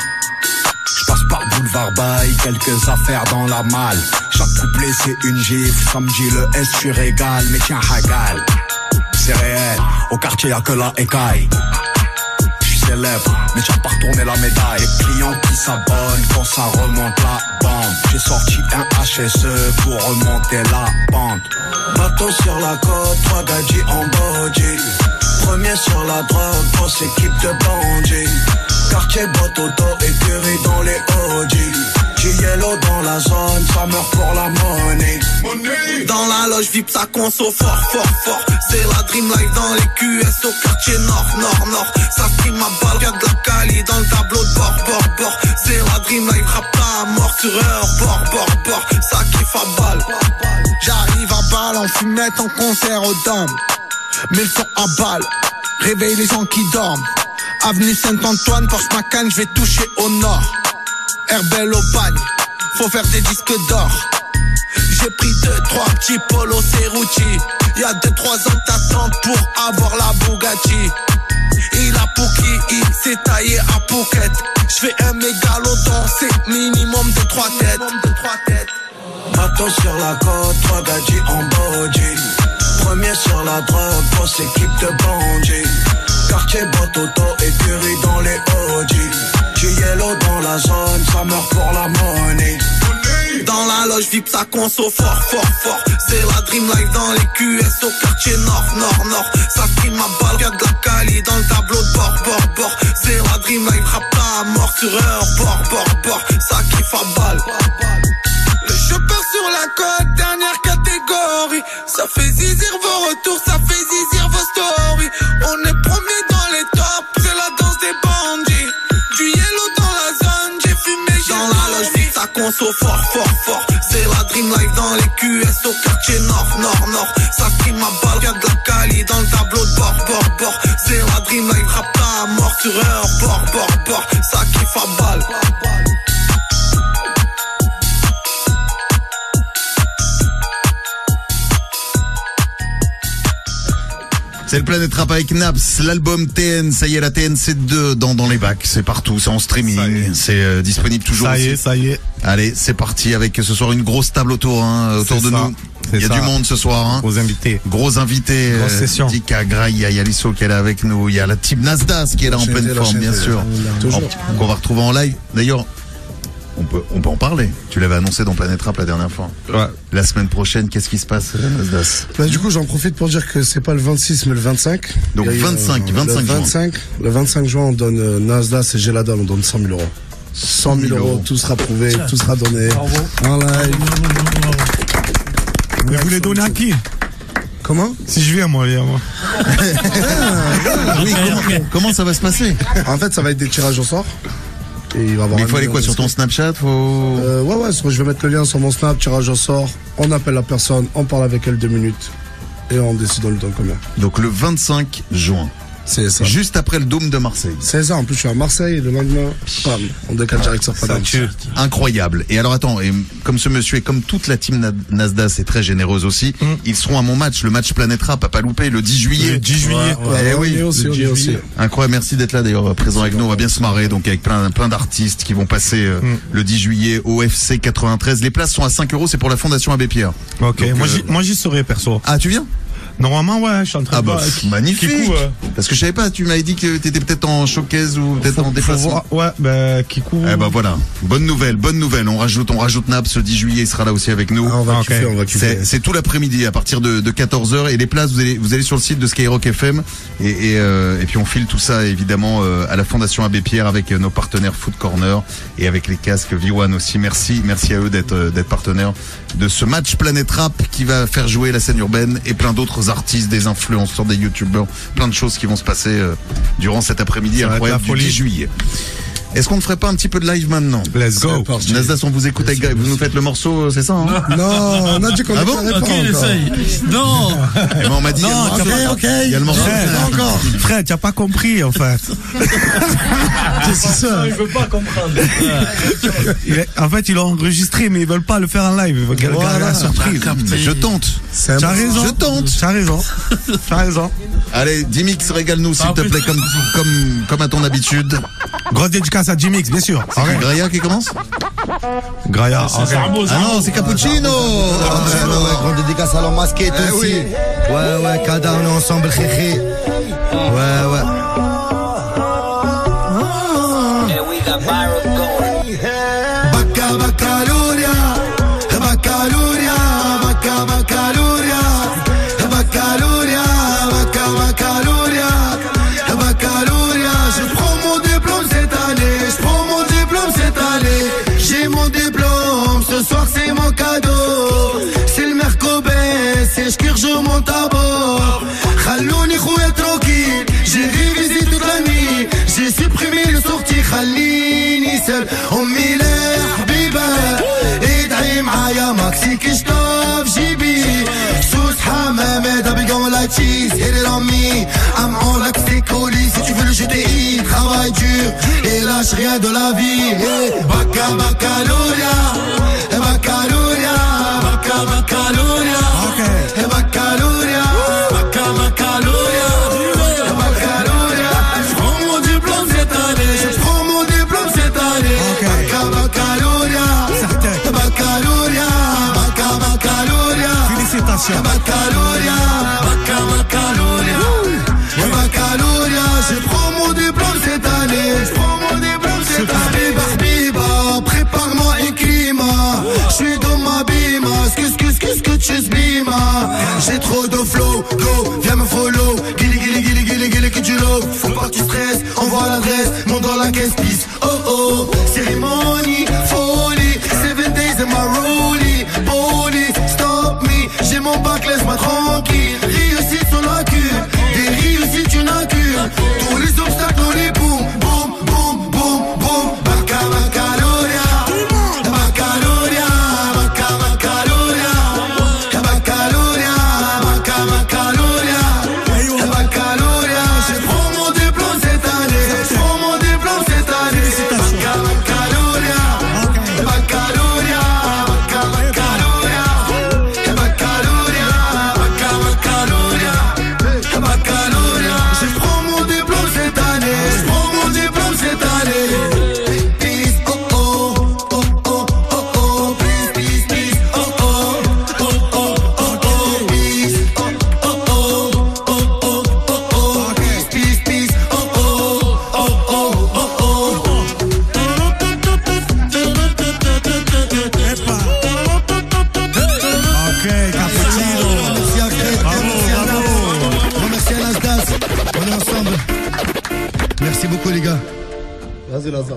Speaker 13: J'passe par boulevard Bail, quelques affaires dans la malle. Chaque couplet c'est une gifle, samedi le S je régale, mais tiens hagal. C'est réel, au quartier y'a que la écaille. J'suis célèbre, mais j'ai pas retourné la médaille. Les clients qui s'abonnent quand ça remonte la bande. J'ai sorti un HSE pour remonter la pente. Bateau sur la côte, 3 gadgets en body. Premier sur la drogue, grosse équipe de bandits. Quartier Bototo, écurie dans les Audi. G-Yellow dans la zone, ça meurt pour la monnaie.
Speaker 9: Dans la loge VIP, ça conso fort. C'est la Dream Life dans les QS au quartier nord. Ça stream à balle, y'a de la Cali dans le tableau de bord. C'est la Dream Life, rap à mort sur heure, bord. Ça kiffe à balle. J'arrive à balle en fumette, en concert aux dames. Mets le son à balle, réveille les gens qui dorment. Avenue Saint-Antoine, Porsche Macan, je vais toucher au nord. Herbel au bagne, faut faire des disques d'or. J'ai pris 2-3 petits polos Cerruti. Y'a 2-3 ans d'attente pour avoir la Bugatti. Il a Pouki, il s'est taillé à Phuket. J'fais un mégalodon, c'est minimum de 3 têtes.
Speaker 13: Bateau sur la côte, 3 gadgets en body. Premier sur la drogue, grosse équipe de bandits. Quartier Bototo, écurie dans les Audi. G-Yellow dans la zone, ça meurt pour la monnaie.
Speaker 9: Dans la loge VIP, ça conso fort. C'est la Dream Life dans les QS au quartier nord. Ça stream à balle, y'a de la Cali dans le tableau de bord. C'est la Dream Life, rap à mort sur heure, bord. Ça kiffe à balle. Le chopper sur la côte, dernière catégorie. Ça fait zizir vos retours, ça fait zizir vos stories. On est premier dans les tops, c'est la danse des bandits. Du yellow dans la zone, j'ai fumé, j'ai dans la loge vite, ça conso fort. C'est la Dream Life dans les QS au quartier nord. Ça stream à balle, y'a de la Cali dans le tableau de bord. C'est la Dream Life, rap à mort sur heure, bord. Ça kiffe à balle.
Speaker 2: C'est le Planète Rap avec Naps, l'album TN, ça y est, la TN c'est 2 dans les bacs, c'est partout, c'est en streaming, c'est disponible toujours.
Speaker 3: Ça y est.
Speaker 2: Allez, c'est parti avec ce soir une grosse table autour de nous. Il y a du monde ce soir.
Speaker 3: Gros invités.
Speaker 2: Grosse session. Dika, Graï, il y a Yalisso qui est là avec nous, il y a la team Nasdas qui est là en pleine forme, bien sûr. Qu'on va retrouver en live. D'ailleurs, on peut en parler. Tu l'avais annoncé dans Planète Rap la dernière fois.
Speaker 3: Ouais.
Speaker 2: La semaine prochaine, qu'est-ce qui se passe, Nasdas?
Speaker 7: Bah, du coup, j'en profite pour dire que c'est pas le 26, mais le 25.
Speaker 2: Donc 25 juin.
Speaker 7: Le 25 juin, on donne Nasdas et Geladal, on donne 100 000 euros. 100 000 euros, tout sera prouvé, tout sera donné. En live.
Speaker 3: Mais vous les donnez à qui?
Speaker 7: Comment?
Speaker 3: Si je viens, moi.
Speaker 2: Oui, comment ça va se passer?
Speaker 7: En fait, ça va être des tirages au sort. Et il va avoir
Speaker 2: Mais il faut aller quoi, sur ton Snapchat,
Speaker 7: ouais, je vais mettre le lien sur mon Snap, tirage au sort, on appelle la personne, on parle avec elle 2 minutes, et on décide on lui donne combien.
Speaker 2: Donc le 25 juin.
Speaker 7: C'est ça.
Speaker 2: Juste après le Dôme de Marseille.
Speaker 7: C'est ça, en plus je suis à Marseille, le lendemain, bam, on décale direct sur Paname.
Speaker 2: Incroyable. Et alors attends, et comme ce monsieur et comme toute la team Nasdaq est très généreuse aussi, ils seront à mon match, le match Planète Rap, à pas louper, le 10 juillet.
Speaker 3: Le 10 juillet.
Speaker 2: Oui,
Speaker 7: aussi.
Speaker 2: Incroyable, merci d'être là d'ailleurs, présent avec nous, on va bien se marrer, donc avec plein d'artistes qui vont passer le 10 juillet au FC 93. Les places sont à 5 €, c'est pour la Fondation Abbé Pierre.
Speaker 3: Ok, donc, moi j'y serai perso.
Speaker 2: Ah, tu viens?
Speaker 3: Normalement, ouais, je suis en train de
Speaker 2: magnifique. Parce que je savais pas, tu m'avais dit que t'étais peut-être en showcase ou peut-être en déplacement.
Speaker 3: Ouais, Kikou.
Speaker 2: Eh ben voilà. Bonne nouvelle. On rajoute Naps le 10 juillet, il sera là aussi avec nous.
Speaker 7: On va kiffer.
Speaker 2: C'est tout l'après-midi à partir de 14h et les places, vous allez sur le site de Skyrock FM et puis on file tout ça évidemment à la Fondation Abbé Pierre avec nos partenaires Food Corner et avec les casques V1 aussi. Merci à eux d'être partenaires de ce match Planète Rap qui va faire jouer la scène urbaine et plein d'autres artistes, des influenceurs, des youtubeurs, plein de choses qui vont se passer durant cet après-midi incroyable du 10 juillet. Est-ce qu'on ne ferait pas un petit peu de live maintenant?
Speaker 3: Let's go.
Speaker 2: Nasdaq, on vous écoute avec Greg. Vous nous faites le morceau, c'est ça, hein?
Speaker 7: Non, on a dit qu'on
Speaker 2: bon?
Speaker 7: pas
Speaker 10: il essaye. Non.
Speaker 2: Et ben on m'a dit, il y a le morceau.
Speaker 3: Encore. Fred, tu n'as pas compris, en fait.
Speaker 7: Qu'est-ce que c'est ça?
Speaker 10: Il veut pas comprendre.
Speaker 3: En fait, ils l'ont enregistré, mais ils veulent pas le faire en live. Ils veulent garder la surprise.
Speaker 2: Mais je tente.
Speaker 3: Tu as raison.
Speaker 2: Je tente.
Speaker 3: Tu as raison.
Speaker 2: Allez, Dimix, régale-nous, s'il te plaît, comme à ton habitude.
Speaker 3: Grosse dédicace à Dimix, bien sûr.
Speaker 2: C'est Graya qui commence?
Speaker 3: Graya.
Speaker 2: Ah non, c'est Cappuccino.
Speaker 6: Grande dédicace à l'homme masqué, toi aussi. Ouais, Kada, on est ensemble, khékhé. Ouais.
Speaker 9: Ce soir c'est mon cadeau. C'est le mercobé, c'est j'kire, je monte à bord. Khallouni khouya tranquille. J'ai révisé toute la nuit. J'ai supprimé le sorti. Khallini seul. Ommi l'habiba. Ed'aï m'aya maxi kishtof jibi. Sous hamam d'abigan la cheese. Hit it on me. I'm on like c'est colis. Si tu veux le GTI, travaille dur et lâche rien de la vie. Baccalauréat. Je prends mon diplôme cette année.
Speaker 3: Félicitations.
Speaker 9: Je prends mon diplôme cette année. Barbiba, prépare-moi un climat. Je suis dans ma bima. Qu'est-ce que tu bima. J'ai trop de flow, go, viens me follow. Gili, que du low. Faut pas que tu stresses, envoie l'adresse, monte dans la caisse, peace. Oh, cérémonie, folie. 7 days in my rollie. Police, stop me. J'ai mon bac, laisse-moi tranquille. Réussite sur la cure, des réussites tu n'as cure. Tous les obstacles, on les boum. Vas-y, Lazare.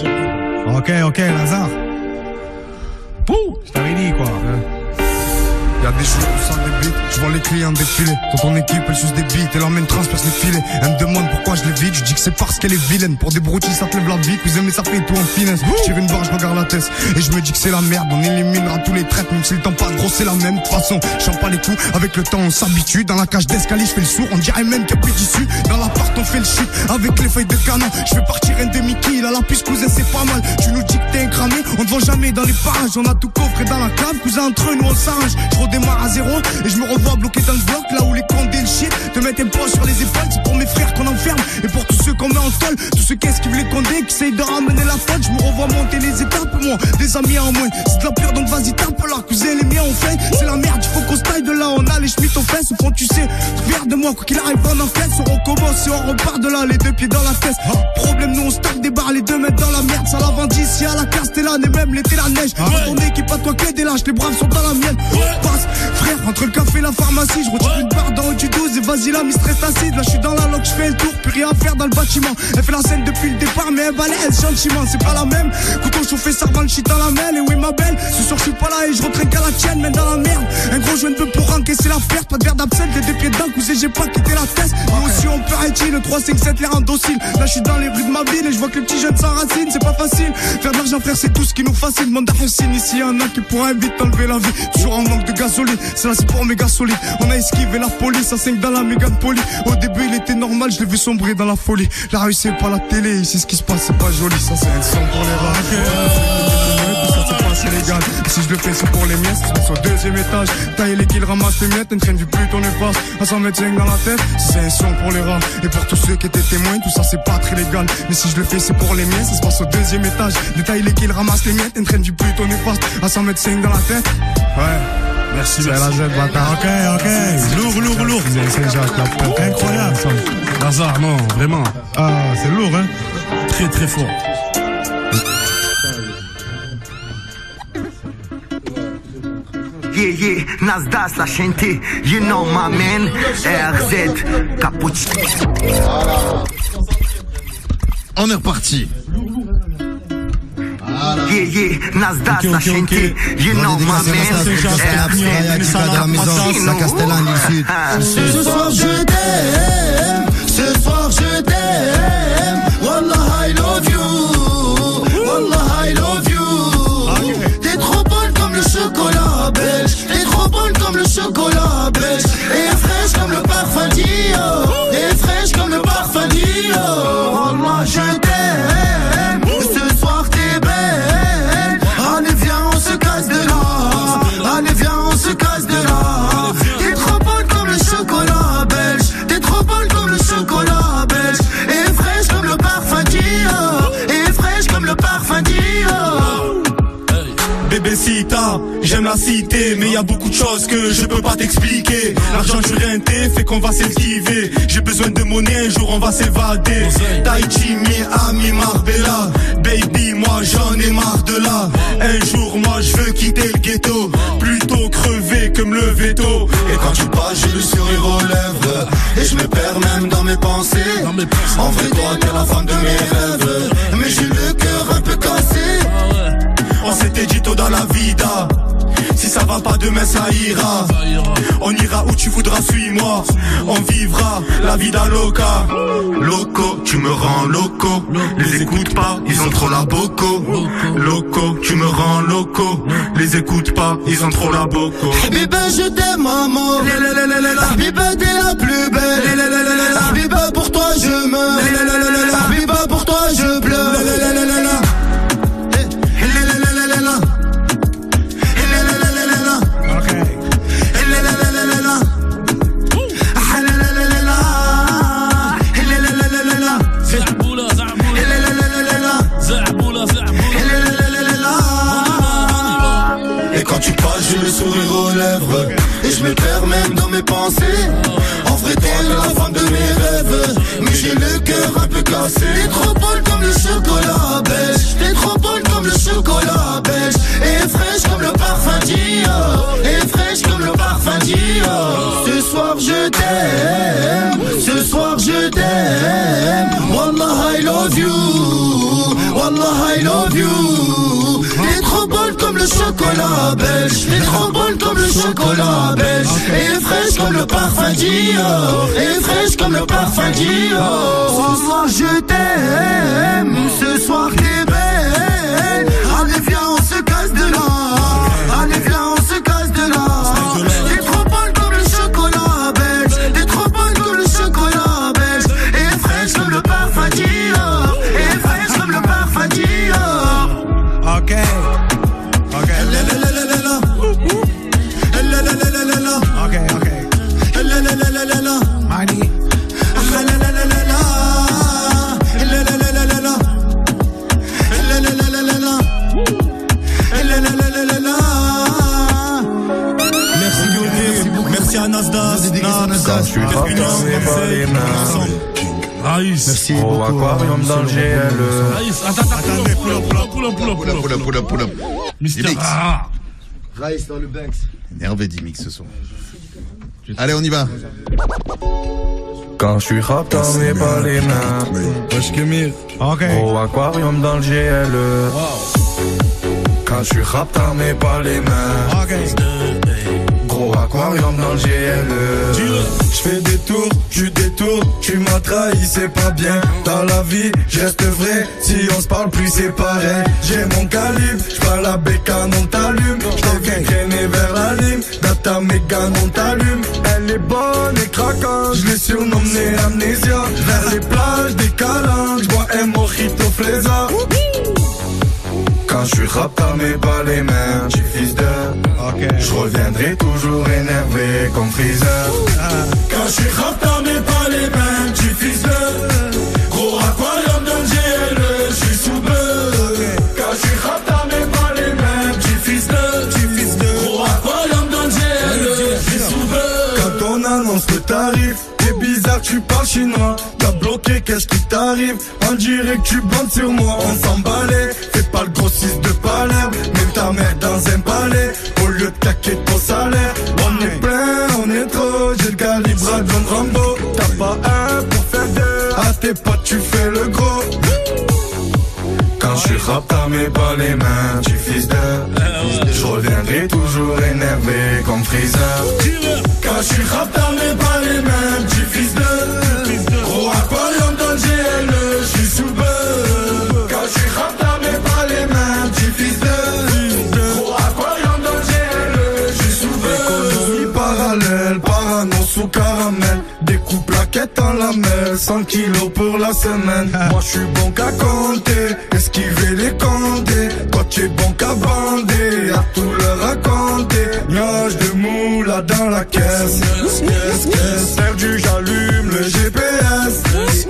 Speaker 3: Ok, Lazare. Pouh, je t'avais dit quoi.
Speaker 12: Y'a des jours où ça débite, je vois les clients défiler. Dans ton équipe, elle suce des bites, elle emmène transperce les filets. Elle me demande pourquoi je l'évite, je dis que c'est parce qu'elle est vilaine. Pour des broutilles, ça te lève la vie, cousin, mais ça fait tout en finesse. Tire une barre, je regarde la tête, et je me dis que c'est la merde. On éliminera tous les traites, même si le temps passe, gros, c'est la même. De toute façon, je chante pas les coups, avec le temps, on s'habitue. Dans la cage d'escalier, je fais le sourd, on dirait même qu'il y a plus d'issue. Dans l'appart, on fait le shit, avec les feuilles de canon. Je fais partir un demi-kill, à la puce, cousin, c'est pas mal. Tu nous dis que t'es cramé, on te voit jamais dans les parages. On a tout coffré dans la cave, cousin, entre nous, on s'arrange. Je redémarre à zéro, et je me revois bloqué dans le bloc, là où les condés le shit. Te mettre un poids sur les épaules, c'est pour mes frères qu'on enferme. Et pour tous ceux qu'on met en tôle, tous ceux qui esquivent les condés, qui essayent de ramener la faute. Je me revois monter les étapes, moi, des amis en moins. C'est de la peur, donc vas-y, tape là, cousin, les miens on fait. C'est la merde, il faut qu'on se taille de là, on a les schmitts aux fesses. Au fond, tu sais, fier de moi, quoi qu'il arrive, on encaisse. On recommence et on repart de là, les deux pieds dans la tête. Problème, nous on se tape des barres, les deux mètres dans la merde. Ça la vendit, ici à la Castellane, et même l'été la neige. Ton équipe à toi que des lâches, les braves sont dans la mienne. Passe, frère, entre le café et la pharmacie, je retire une barre dans haut du 12 et vas-y là, mistress acide. Là, je suis dans la loque, je fais le tour, plus rien à faire dans le bâtiment. Elle fait la scène depuis le départ, mais elle balaise gentiment, c'est pas la même. Couteau chauffé, ça revend le shit dans la mêle. Et oui, ma belle, ce soir je suis pas là et je rentre qu'à la tienne, mais dans la merde. Un gros joint de peu pour encaisser la perte, pas de verre d'absinthe, les deux pieds dedans, cousin, j'ai pas quitté la tête. Nous aussi, on peut arrêter le 357, les rend dociles. Là, je suis dans les rues de ma ville et je vois que les petits jeunes s'enracinent, c'est pas facile. Faire de l'argent, frère, c'est tout ce qui nous fascine. Demande à Hussein, ici, y'en a qui pourraient vite enlever la vie. Toujours en manque de gasoline, c'est là, c'est pour méga solide. On a esquivé la police, à 5 dans la méga poli. Au début, il était normal, je l'ai vu sombrer dans la folie. La rue, c'est pas la télé, ici, ce qui se passe, c'est pas joli. Ça, c'est un son pour les rats. C'est légal, si je le fais c'est pour les miens, c'est sur le deuxième étage. Tailler les kills, ramasse les miettes, ne traîne du plus ton efface. À 125 dans la tête, c'est un son pour les rats. Et pour tous ceux qui étaient témoins, tout ça c'est pas très légal. Mais si je le fais c'est pour les miens, ça se passe au deuxième étage. Détaille les kills, ramasse les miettes, ne traîne du plus ton efface. À 125 dans la tête. Ouais. Merci, c'est la Z, bâtard.
Speaker 10: Ok. Lourd. Incroyable, ça. Lazare, non, vraiment.
Speaker 3: Ah, c'est lourd, hein.
Speaker 10: Très fort.
Speaker 13: Yeah, Nasdaq, la chanté, you know my man, RZ, Cappuccino.
Speaker 2: On est reparti.
Speaker 13: Yeah, Nasdaq, la chanté, you know my man, RZ, Cappuccino.
Speaker 6: Ce soir je t'aime, ce soir je t'aime, Wallah I love you, Wallah I love you. T'es trop bonne comme le chocolat belge, t'es trop bonne comme le chocolat belge, et fraîche comme le parfum Dio, et fraîche comme le parfum Dio. Wallah je t'aime, ce soir t'es belle. Allez viens on se casse de là, allez viens on se casse de là. T'es trop bonne comme le chocolat belge, t'es trop bonne comme le chocolat belge, et fraîche comme le parfum Dio, et fraîche comme le parfum Dio.
Speaker 14: Bébé Sita, j'aime la cité, mais y a beaucoup de choses que je peux pas t'expliquer. L'argent du renté fait qu'on va s'esquiver. J'ai besoin de monnaie, un jour on va s'évader. Tahiti, Miami, Marbella. Baby, moi j'en ai marre de là. Un jour moi je veux quitter le ghetto, plutôt crever que me lever tôt.
Speaker 6: Et quand tu passes, j'ai le sourire aux lèvres, et je me perds même dans mes pensées. En vrai, toi t'es la femme de mes rêves, mais j'ai le cœur un peu cassé.
Speaker 14: On s'était dit tôt dans la vida, si ça va pas demain ça ira. On ira où tu voudras, suis-moi. On vivra la vida loca. Loco, tu me rends loco. Les écoute pas, ils ont trop la boco. Loco, tu me rends loco. Les écoute pas, ils ont trop la boco.
Speaker 6: Habiba, je t'aime maman. Habiba, t'es la plus belle. Habiba, pour toi je meurs. Habiba, pour toi je pleure.
Speaker 14: Et quand tu passes, j'ai le sourire aux lèvres, et je me perds même dans mes pensées. En vrai, t'es la femme de mes rêves, mais j'ai le cœur un peu cassé.
Speaker 6: T'es trop bonne comme le chocolat belge, t'es trop bonne comme le chocolat belge, et fraîche comme le parfum Dio, et fraîche comme le parfum Dio. Ce soir je t'aime, ce soir je t'aime, Wallah I love you, Wallah I love you. T'es trop bonne comme le chocolat belge. T'es trop bonne comme le chocolat belge. Et fraîche comme le parfum Dior. Et fraîche comme le parfum Dior. Ce soir je t'aime, ce soir t'es belle. Allez viens on se casse de là. Allez viens on se casse de là. T'es trop bonne comme le chocolat belge. T'es trop bonne comme le chocolat belge. Et fraîche comme le parfum Dior. Et fraîche comme le parfum Dior.
Speaker 12: Ok. Ok. Money.
Speaker 14: Merci à Nasdaq.
Speaker 10: Raïs.
Speaker 14: Merci
Speaker 10: au
Speaker 14: beaucoup.
Speaker 10: aquarium dans le GL. Raïs, attendez, pull up. Mister.
Speaker 2: Raïs dans le Banks. Énervé d'Imix ce soir. Allez, on y va.
Speaker 15: Quand je suis rap, t'en mets pas les mains.
Speaker 12: Wesh Kemir. Ok.
Speaker 15: Au aquarium dans le GL. Quand je suis rap, t'en mets pas les mains.
Speaker 12: Ok.
Speaker 15: Gros aquarium dans le GL. J'fais des tours, tu détournes, tu m'as trahi, c'est pas bien. Dans la vie, je reste vrai, si on se parle plus c'est pareil. J'ai mon calibre, j'prends la bécane, on t'allume. J't'ai vu traîner vers la lime, dans ta mégane on t'allume. Elle est bonne et craquante, je l'ai surnommée Amnésia. Vers les plages des calanques, j'bois un mojito fléza. Quand je suis rap, t'en mets pas les mains, tu fils de. Je reviendrai toujours énervé comme Freezer.
Speaker 14: Quand je suis rap, t'en mets pas les mains, tu fils de. Gros aquarium dans le GL, je suis sous bœuf. Quand je suis rap, t'en mets pas les mains, tu fils de. Gros aquarium dans le GL, je suis sous bœuf.
Speaker 15: Quand on annonce que t'arrives, t'es bizarre, tu parles chinois. T'as bloqué, qu'est-ce qui t'arrive? On dirait que tu bandes sur moi, on s'emballait. Fais pas le grossiste de Palerme, mets ta mère dans un palais. Au lieu de claquer ton salaire, on est plein, on est trop. J'ai le calibre à John Rambo. T'as pas un pour faire deux. À tes potes, tu fais le gros. Quand je suis rap, t'en mets pas les mains, tu fils de. Je reviendrai toujours énervé comme Freezer.
Speaker 14: Quand je suis rap, t'en mets pas les mains, tu fils de. Gros aquarium dans le GL, je suis sous bœuf. Quand je suis rap, t'en mets pas les mains, tu fils de. Gros aquarium dans le GL, je suis sous bœuf.
Speaker 15: Économie parallèle, parano sous caramel. Découpe plaquette en lamelle, 100 kilos pour la semaine. Moi je suis bon qu'à compter, esquiver les condés. Toi tu es bon qu'à bander, à tout leur raconter. Nuage de moula dans la caisse. Perdu j'allume le GPS.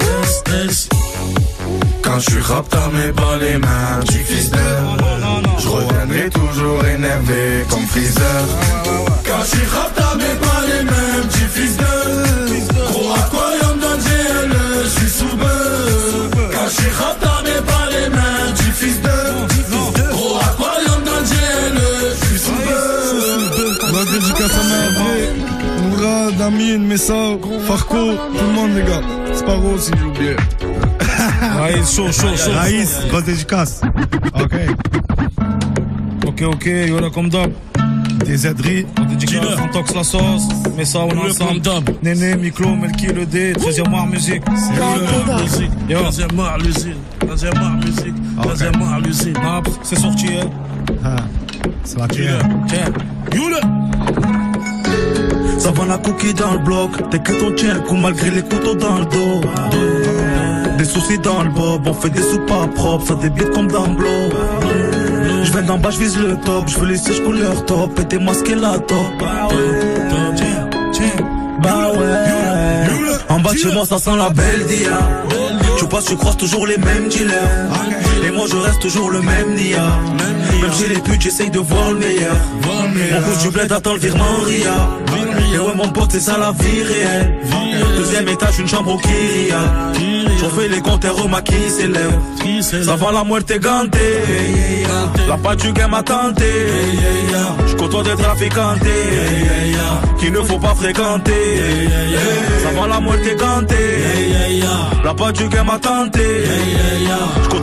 Speaker 15: Quand je suis rap t'en mets pas les mains, tu fils de. Je reviendrai toujours énervé comme Freezer.
Speaker 14: Quand je suis rap, t'en mets pas les mains, tu fils de. Gros aquarium dans le GL, je suis sous bœuf. Quand je suis rap, t'en mets pas les mains, tu fils de. Gros aquarium dans le GL, je suis sous bœuf.
Speaker 12: La dédicace à Mavé, Mourad, Amine, Messa, Farco, tout le monde les gars. Sparrow si j'ai oublié.
Speaker 4: Raïs, chaud.
Speaker 12: Raïs, grosse dédicace.
Speaker 4: Ok, voilà comme d'hab.
Speaker 3: Des aideries.
Speaker 4: On dédicace Fantox la sauce. Mais ça, on est ensemble. Néné, Miklo, Melki, le D, 13e art musique.
Speaker 10: 13e art l'usine. 13e art musique. 13e art l'usine.
Speaker 4: C'est sorti, hein.
Speaker 3: C'est la tienne.
Speaker 14: Ça va la cookie dans le bloc. T'inquiète, on tient le coup malgré les couteaux dans le dos. Des soucis dans le bob, on fait des soupes pas propres, ça débite comme dans le bloc. Je viens d'en bas, je vise le top, je veux les sièges couleur top, et t'es masqué la top. Bah ouais. En bas de chez moi, ça sent la belle dia. Tu passes, tu croises toujours les mêmes dealers. Et moi, je reste toujours le même nia. Même chez les putes, j'essaye de voir le meilleur. On bouge du bled, attends le virement Ria. Et ouais, mon pote, c'est ça la vie réelle. Deuxième étage, une chambre au Kiria. J'en fais les compteurs au maquis s'élève. Ça va la muerte gantée. La patte du game a tenté. J'suis content d'être traficanté. Qu'il ne faut pas fréquenter. Ça va la muerte gantée. La patte du game a tenté. J'suis content d'être traficanté.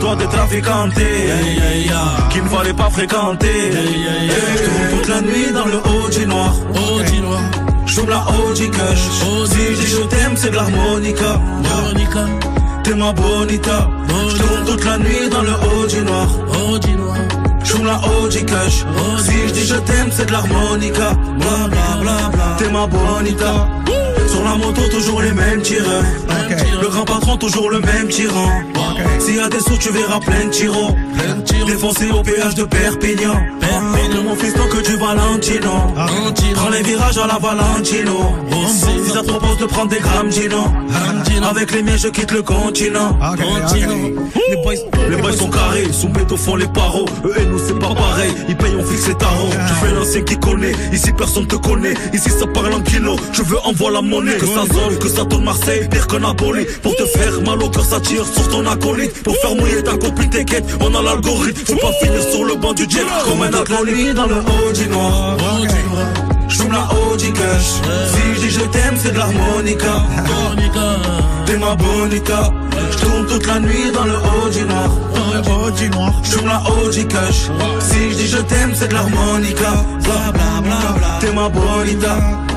Speaker 14: trafiquanter, qu'il ne fallait pas fréquenter. Je tourne toute la nuit dans le haut du noir. J'ouvre la OG Kush. Si je dis je t'aime, c'est de l'harmonica. T'es ma bonita. Je tourne toute la nuit dans le haut du noir. J'ouvre la OG Kush. Si je dis je t'aime, c'est de l'harmonica. Bla bla bla bla. T'es ma bonita. Sur la moto, toujours les mêmes tireurs. Le grand patron, toujours le même tyran. S'il y a des sous, tu verras plein de tiros. Défoncé au péage de Perpignan. De mon fils, que du Valentino. Prends les virages à la Valentino. Si ça te propose de prendre des grammes Gino, avec les miens, je quitte le continent. Les boys sont carrés, sous béton font les paros. Eux et nous, c'est pas pareil. Ils payent, on fixe les tarots. Tu fais l'ancien qui connaît. Ici, personne te connaît. Ici, ça parle en kilos. Je veux envoyer la monnaie. Que ça zone, que ça tourne Marseille, pire que Napoli. Pour te faire mal au cœur, ça tire sur ton acolyte. Pour faire mouiller ta copine, t'inquiète, on a l'algorithme. Faut pas finir sur le banc du jet comme un athlète dans le haut du noir. J'fume la OG Kush. Si je dis je t'aime, c'est de l'harmonica. T'es ma bonita. J'tourne toute la nuit dans le haut du noir. J'fume la OG Kush. Si je dis je t'aime, c'est de l'harmonica. Bla bla bla bla. T'es ma bonita.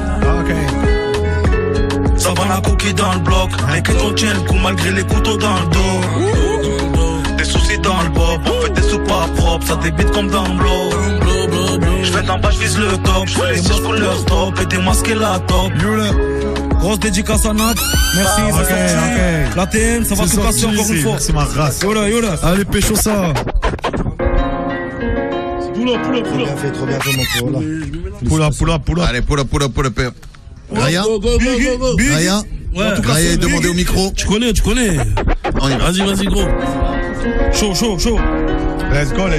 Speaker 14: Ça va la coquille dans le bloc. Les clients tiennent le coup malgré les couteaux dans le dos. Des soucis dans le bob, on fait des soupes pas propres. Ça débite comme dans le bloc. J'fais d'en bas, j'vise le top. J'fais des mouches couleur stop et démasquer la top.
Speaker 4: Grosse dédicace à Nat. Merci, La TM, ça va tout casser encore une fois.
Speaker 3: C'est ma race.
Speaker 4: Yola.
Speaker 3: Allez, pécho ça.
Speaker 7: Trop bien fait, mon
Speaker 3: Poula.
Speaker 2: Allez, poula. Raya. Raya. Raya est demandé au micro.
Speaker 10: Tu connais.
Speaker 2: On y va.
Speaker 10: Vas-y, gros. Chaud.
Speaker 3: Let's go.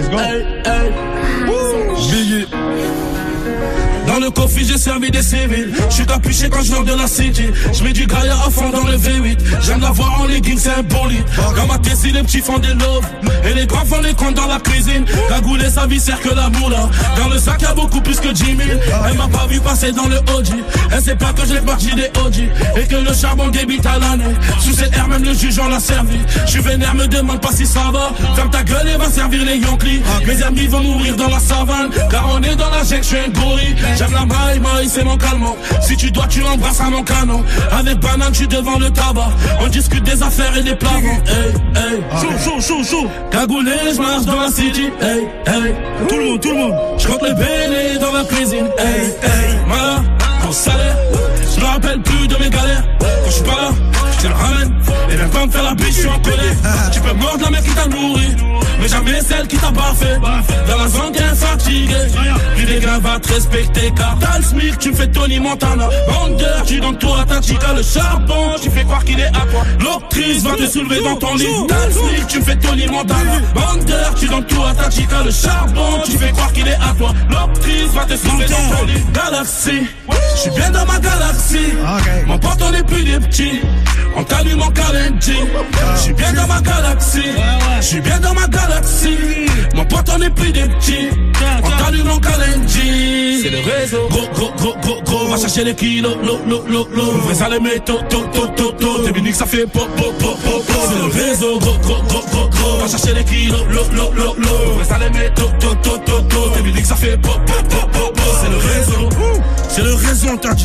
Speaker 10: Biggie. Dans le coffee, j'ai servi des civils. J'suis capuché quand je de la city. J'mets du Gaia à fond dans le V8. J'aime la voir en leggings, c'est un bon lit. Dans ma tête, si les petits font des love. Et les grands font les comptes dans la cuisine. Cagoulé, sa vie sert que la moula. Dans le sac, y'a beaucoup plus que 10 000. Elle m'a pas vu passer dans le OG. Elle sait pas que j'ai parti des OG. Et que le charbon débite à l'année. Sous ces airs, même le juge en l'a servi. J'suis vénère, me demande pas si ça va. Ferme ta gueule et va servir les Yankees. Mes amis vont mourir dans la savane. Car on est dans la jungle, j'suis un gorille. J'aime la maille, c'est mon calmant. Si tu dois, tu embrasses à mon canon. Avec banane, tu devant le tabac. On discute des affaires et des plans. Chaud. Cagoulé, je marche dans la city. Tout le monde. Je compte les bélés dans la cuisine. Voilà, pour salaire. Je me rappelle plus de mes galères. Quand je suis pas là, je te le ramène. Et viens pas me faire la biche, je suis en colère. Tu peux mordre la mec qui t'a nourri, mais jamais celle qui t'a pas fait. Dans la zone t'es fatigué. Puis les gars va te respecter car t'as le SMIC, tu fais Tony Montana. Vendeur, tu donnes tout à ta chica. Le charbon, tu fais croire qu'il est à toi. L'octrice va te soulever dans ton lit. T'as le SMIC, tu fais Tony Montana. Vendeur, tu donnes tout à ta chica. Le charbon, tu fais croire qu'il est à toi. L'octrice va te soulever dans ton lit. Galaxie, je suis bien dans ma galaxie. Mon pote on est plus des petits. On t'allume mon calendrier. Je suis bien dans ma galaxie. Je suis bien dans ma galaxie. Mon pote on est plus des petits. On t'allume mon calendrier. C'est le réseau. Gros. Va chercher les kilos. Lo. Fais ça les métaux. T'es unique ça fait pop. C'est le réseau. Gros. Va chercher les kilos. Lo. Fais ça les métaux. T'es unique ça fait pop. C'est le réseau. C'est le réseau, on t'a dit.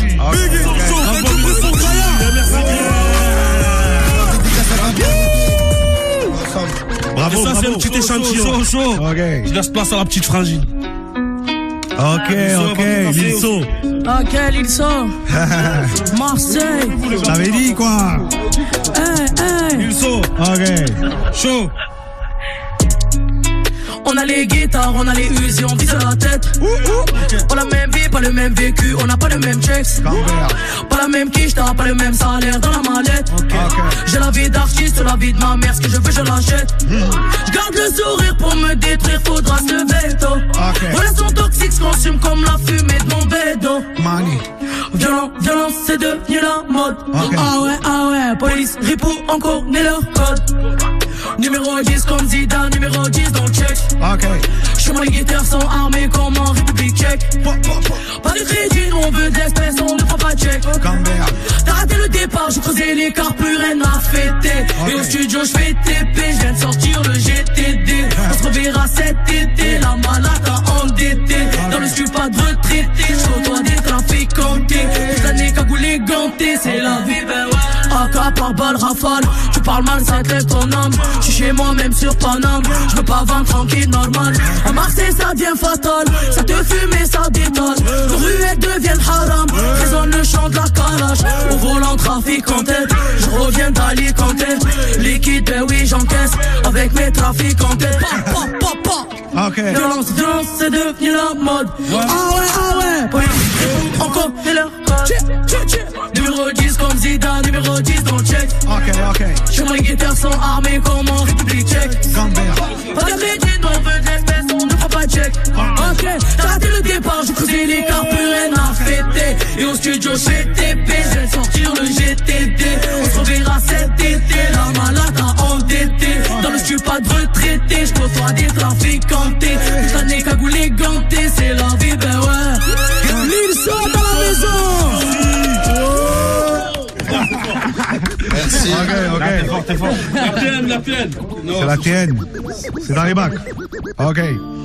Speaker 3: Bravo,
Speaker 10: et ça, c'est un petit échantillon. Chaud. Je laisse place à la petite frangine.
Speaker 3: Ok, Lilso.
Speaker 8: Ok, Lilso. Marseille.
Speaker 3: T'avais dit quoi?
Speaker 10: Lilso.
Speaker 3: Ok.
Speaker 10: Chaud.
Speaker 8: On a les guitares, on a les Uzi, on vise la tête. On a la même vie, pas le même vécu, on n'a pas le même checks. Pas la même quiche, t'as pas le même salaire dans la mallette. J'ai la vie d'artiste, la vie de ma mère, ce que je veux je l'achète. Je garde le sourire pour me détruire, faudra se veto. Relation toxique se consume comme la fumée de mon bédo. Violence, c'est devenu la mode. Ah ouais, police, ripou, on connaît leur code. Numéro 10 comme Zidane, numéro 10 dans le check. Chez moi les guitares sont armées comme en République tchèque. Pas de crédit, on veut de l'espèce, on ne prend pas de check. T'as raté le départ, j'ai creusé l'écart, plus rien à fêter. Et au studio je fais TP, je viens de sortir le GT2. rafale. Tu parles mal, ça te lève ton âme. J'suis chez moi, même sur Paname. J'veux pas vendre tranquille, normal. À Marseille, ça devient fatal. Ça te fume et ça détale. Nos ruelles deviennent haram. Résonne le chant de la calage. Au volant, trafic en tête. Je reviens d'Alicante. Liquide, ben oui, j'encaisse. Avec mes trafics en tête. Pa, pa, pa, pa.
Speaker 16: Okay.
Speaker 8: Violence, c'est devenu la mode. Ah ouais. On connaît leur code. Numéro 10 comme Zidane, numéro 10 dans le check.
Speaker 16: Ok.
Speaker 8: Chez moi les guitares sont armées comme en République tchèque. Pas de crédit, on veut de l'espèce, on ne prend pas de check. Ok, t'as raté le départ, j'ai creusé les cartes, plus rien à fêter. Et au studio GTP, je vais sortir le GTD. On se reverra cet été, la malade a endetté. Dans le studio pas de retraité, je côtoie des trafiquantés. Toute l'année cagoulé ganté, c'est la vie, ben ouais. L'île sort dans la maison.
Speaker 2: Merci.
Speaker 16: Ok.
Speaker 10: T'es fort. La tienne.
Speaker 16: C'est la tienne. C'est dans les bacs. Ok,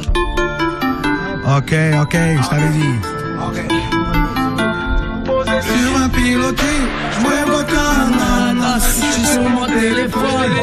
Speaker 16: je t'avais dit.
Speaker 9: Sur un pilotis, j'mets votre ananas.
Speaker 8: J'suis sur mon téléphone.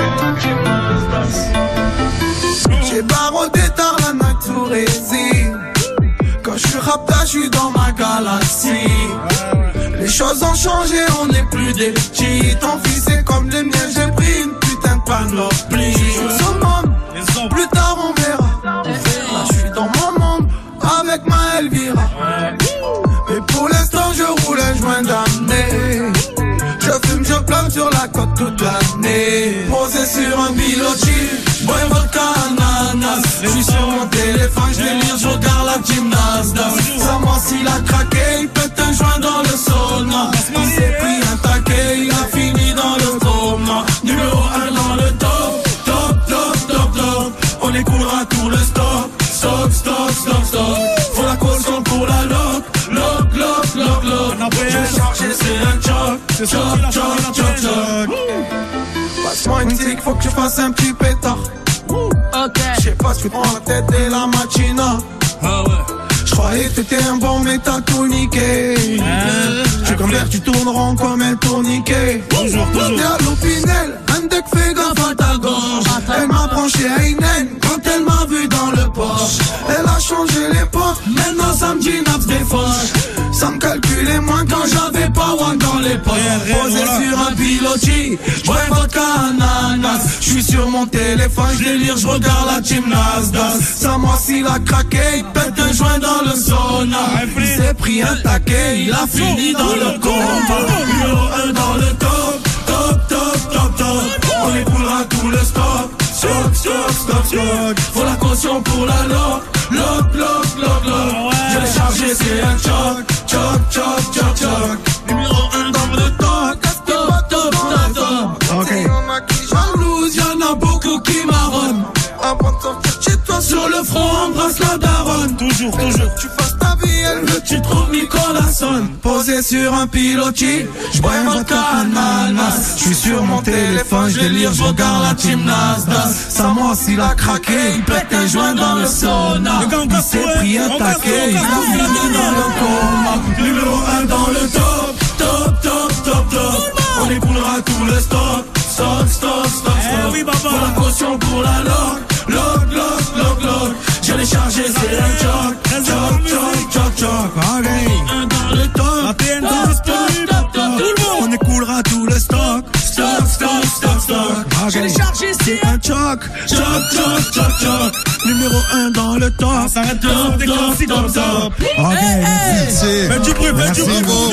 Speaker 9: J'ai barodé tard la naturésine. Quand j'suis rapta, j'suis dans ma galaxie. Les choses ont changé, on n'est plus des petits. Ton fils est comme les miens, j'ai pris une putain de panoplie. J'suis sur monde, plus tard on verra. Là j'suis dans mon monde, avec ma Elvira. Mais pour l'instant je roule un joint d'année. Je fume, je plane sur la côte toute l'année. Posé sur un pilotis, bois vodka ananas. J'suis sur mon téléphone, j'délire, j'regarde la gymnase. Ça moi s'il a craqué, il pète un joint dans le sauna. Il s'est pris un taquet, il a fini dans le coma. Numéro 1 dans le top. On écoulera tout le stock. Stop. Faut la caution pour la loc. Je vais charger, c'est un choc. Passe-moi une tic, faut que je fasse un petit pétard.
Speaker 8: Ok.
Speaker 9: J'sais pas ce que prends la tête et la machina.
Speaker 10: Ah ouais.
Speaker 9: J'croyais que t'étais un bon mais t'as tout niqué. Tu comme l'air, tu tournes rond comme un tourniquet.
Speaker 10: Toujours.
Speaker 9: T'es à l'opinel, un deck fait gaffe à ta gorge. Elle m'a branché à Einen quand elle m'a vu dans le Porsche. Elle a changé l'époque, maintenant ça me dit naps des foches. Ça me calculait moins quand j'avais pas one dans les poches. Posé sur un pilotis, j'bois vodka ananas. J'suis sur mon téléphone, j'délire, j'regarde la gymnase. Ça moi s'il a craqué, il pète un joint dans le sauna. Il s'est pris un taquet, il a fini dans le coma. Numéro 1 dans le top. On écoulera tout le stock. Stop. Faut la caution pour la loc. Je l'ai chargé, c'est un choc. Numéro 1 dans le top.
Speaker 16: Ok.
Speaker 9: Y'en a qui jalousent, y'en a beaucoup qui marronnent. Avant de sortir chez toi sur le front, embrasse la daronne.
Speaker 10: Toujours.
Speaker 9: Tu fasses ta vie, elle veut que tu trouves Nicolasson. Posé sur un pilotis, j'bois un vodka ananas. J'suis sur mon téléphone, j'délire, j'regarde la gymnase. Ça moi s'il a craqué, il pète un joint dans le sauna. Il s'est pris un taquet, il a fini dans le coma. Numéro 1 dans le top. On écoulera tout le stock. Stop. Pour la caution pour la loc. Je l'ai chargé, c'est un choc. Un dans le top.
Speaker 16: La TN on écoulera tout le stock.
Speaker 9: Stop. Je l'ai chargé, c'est un choc. Numéro 1 dans le top.
Speaker 10: Ça arrête de faire des classiques comme ça.
Speaker 16: Ok,
Speaker 2: Merci.
Speaker 10: Fais du bruit.
Speaker 2: Bravo.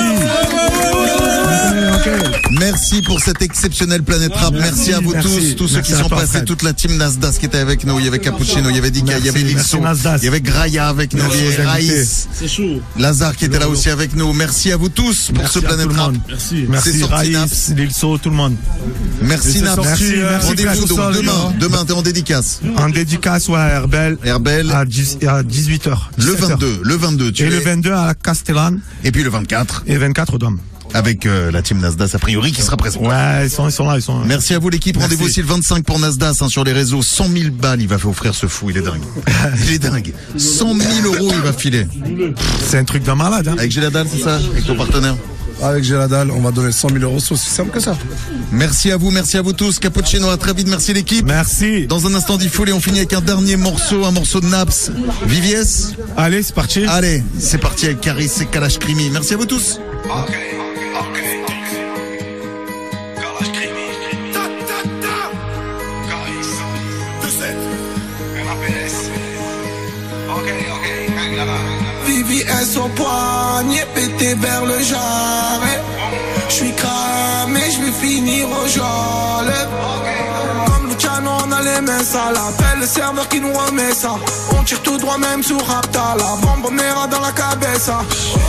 Speaker 2: Merci pour cette exceptionnelle Planète Rap. Merci à vous tous ceux qui sont passés, toute la team Nasdas qui était avec nous. Il y avait Cappuccino, il y avait Dika, il y avait Lilson, il y avait Graya avec nous, il y avait Raïs,
Speaker 10: C'est chaud.
Speaker 2: Lazare qui était là aussi avec nous. Merci à vous tous pour ce Planète Rap.
Speaker 16: Merci Raïs, Lilso, tout le monde.
Speaker 2: Merci Naps.
Speaker 16: Merci.
Speaker 2: Rendez-vous donc demain t'es en dédicace.
Speaker 16: En dédicace, ouais, Herbel à 18h.
Speaker 2: Le 22 tu
Speaker 16: es. Et
Speaker 2: es.
Speaker 16: le 22 à la Castellane.
Speaker 2: Et puis le 24.
Speaker 16: Et 24 au Dôme.
Speaker 2: Avec la team Nasdas a priori qui sera présente.
Speaker 16: Ouais, ils sont là.
Speaker 2: Merci à vous l'équipe. Rendez-vous aussi le 25 pour Nasdas sur les réseaux. 100 000 balles il va offrir ce fou. Il est dingue. 100 000 euros il va filer.
Speaker 16: C'est un truc de malade.
Speaker 2: Avec Géladal, c'est ça? Avec ton partenaire?
Speaker 7: avec Géladal, on va donner 100 000 euros, c'est aussi simple que ça.
Speaker 2: Merci à vous tous. Cappuccino, à très vite, merci l'équipe.
Speaker 3: Merci.
Speaker 2: Dans un instant d'Ifol et on finit avec un dernier morceau, un morceau de Naps. Viviès.
Speaker 3: Allez, c'est parti.
Speaker 2: Allez, c'est parti avec Caris et Kalash Krimi. Merci à vous tous.
Speaker 9: VVS au poignet, pété vers le jarret. J'suis cramé, j'vais finir au jol. Comme Luciano, on a les mains sales. Appelle le serveur qui nous remet ça. On tire tout droit même sur Rapta. La bombonera dans la cabeza.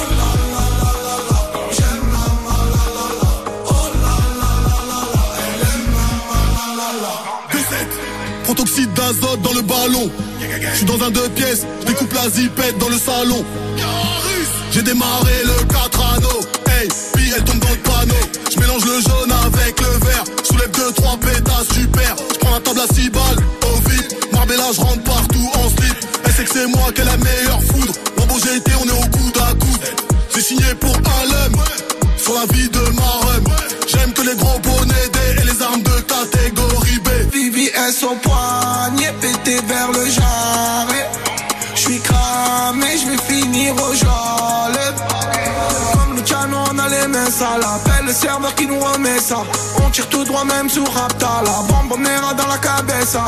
Speaker 11: Protoxyde d'azote dans le ballon. J'suis dans un 2 pièces, j'découpe la zipette dans le salon. J'ai démarré le 4 anneaux. Hey, puis elle tombe dans le panneau. J'mélange le jaune avec le vert. J'soulève 2-3 pétasses, super. J'prends la table à 6 balles, au vide. Marbella, j'rentre partout en slip. Elle sait que c'est moi qui ai la meilleure foudre. Lambo GT, on est au coude à coude. J'ai signé pour Alem, sur la vie de Marem. J'aime que les gros bonnets D et les armes de catégorie B.
Speaker 9: VVS au poignet, pété vers le jarret. J'suis cramé, j'vais finir au jol. Comme Luciano, on a les mains sales. Appelle le serveur qui nous remet ça. On tire tout droit même sur Rapta. La bombonera dans la cabeza.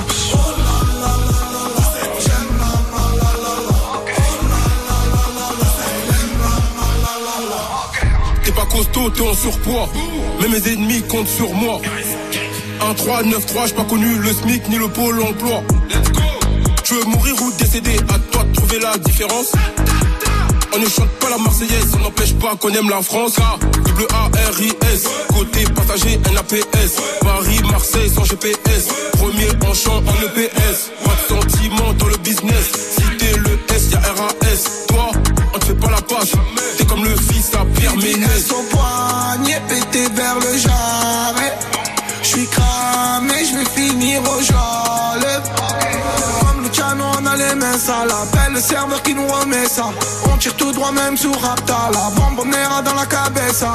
Speaker 11: T'es pas costaud, t'es en surpoids. Mais mes ennemis comptent sur moi. 1-3, 9-3, j'ai pas connu le SMIC ni le pôle emploi. Tu veux mourir ou décéder, à toi de trouver la différence. On ne chante pas la Marseillaise, ça n'empêche pas qu'on aime la France. A-R-I-S, côté passager NAPS. Paris-Marseille sans GPS, premier en chant en EPS. Pas de sentiment dans le business, si t'es le S, y'a R-A-S. Toi, on te fait pas la passe, t'es comme le fils à Pierre Ménès.
Speaker 9: Son poignet pété vers le jarret. J'suis cramé, j'vais finir au jol. Comme Luciano, on a les mains sales. Appelle le serveur qui nous remet ça. On tire tout droit même sur Rapta. La bombonera dans la cabeza.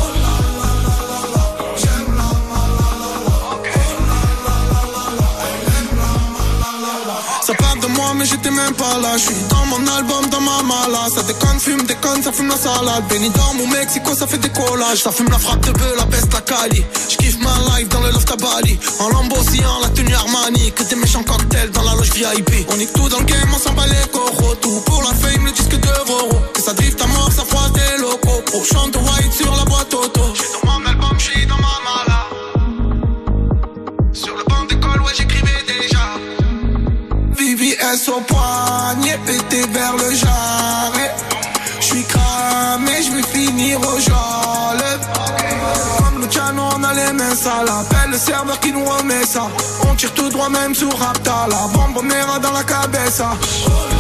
Speaker 9: Ça parle de moi mais j'étais même pas là. J'suis dans mon album, dans ma mala. Ça déconne, ça fume la salade. Benidorm au Mexico, ça fait des collages. Ça fume la frappe de bœuf, la peste, la Cali. J'kiffe ma life dans le loft à Bali. En Lamborghini, la tenue Armani. Que des méchants cocktails dans la loge VIP. On nique tout dans le game, on s'en bat les coraux. Tout pour la fame, le disque de Roro. Que ça drift à mort, ça froisse des locaux. Pour chante white sur la boîte auto. J'suis dans mon album, j'suis dans ma mala. Sur le banc d'école, ouais j'écrivais déjà. VVS au poignet, pété vers le jarret. J'suis cramé, j'vais finir au jol. Comme Luciano, on a les mains sales. Appelle le serveur qui nous remet ça. On tire tout droit même sur Rapta. La bombonera dans la cabeza.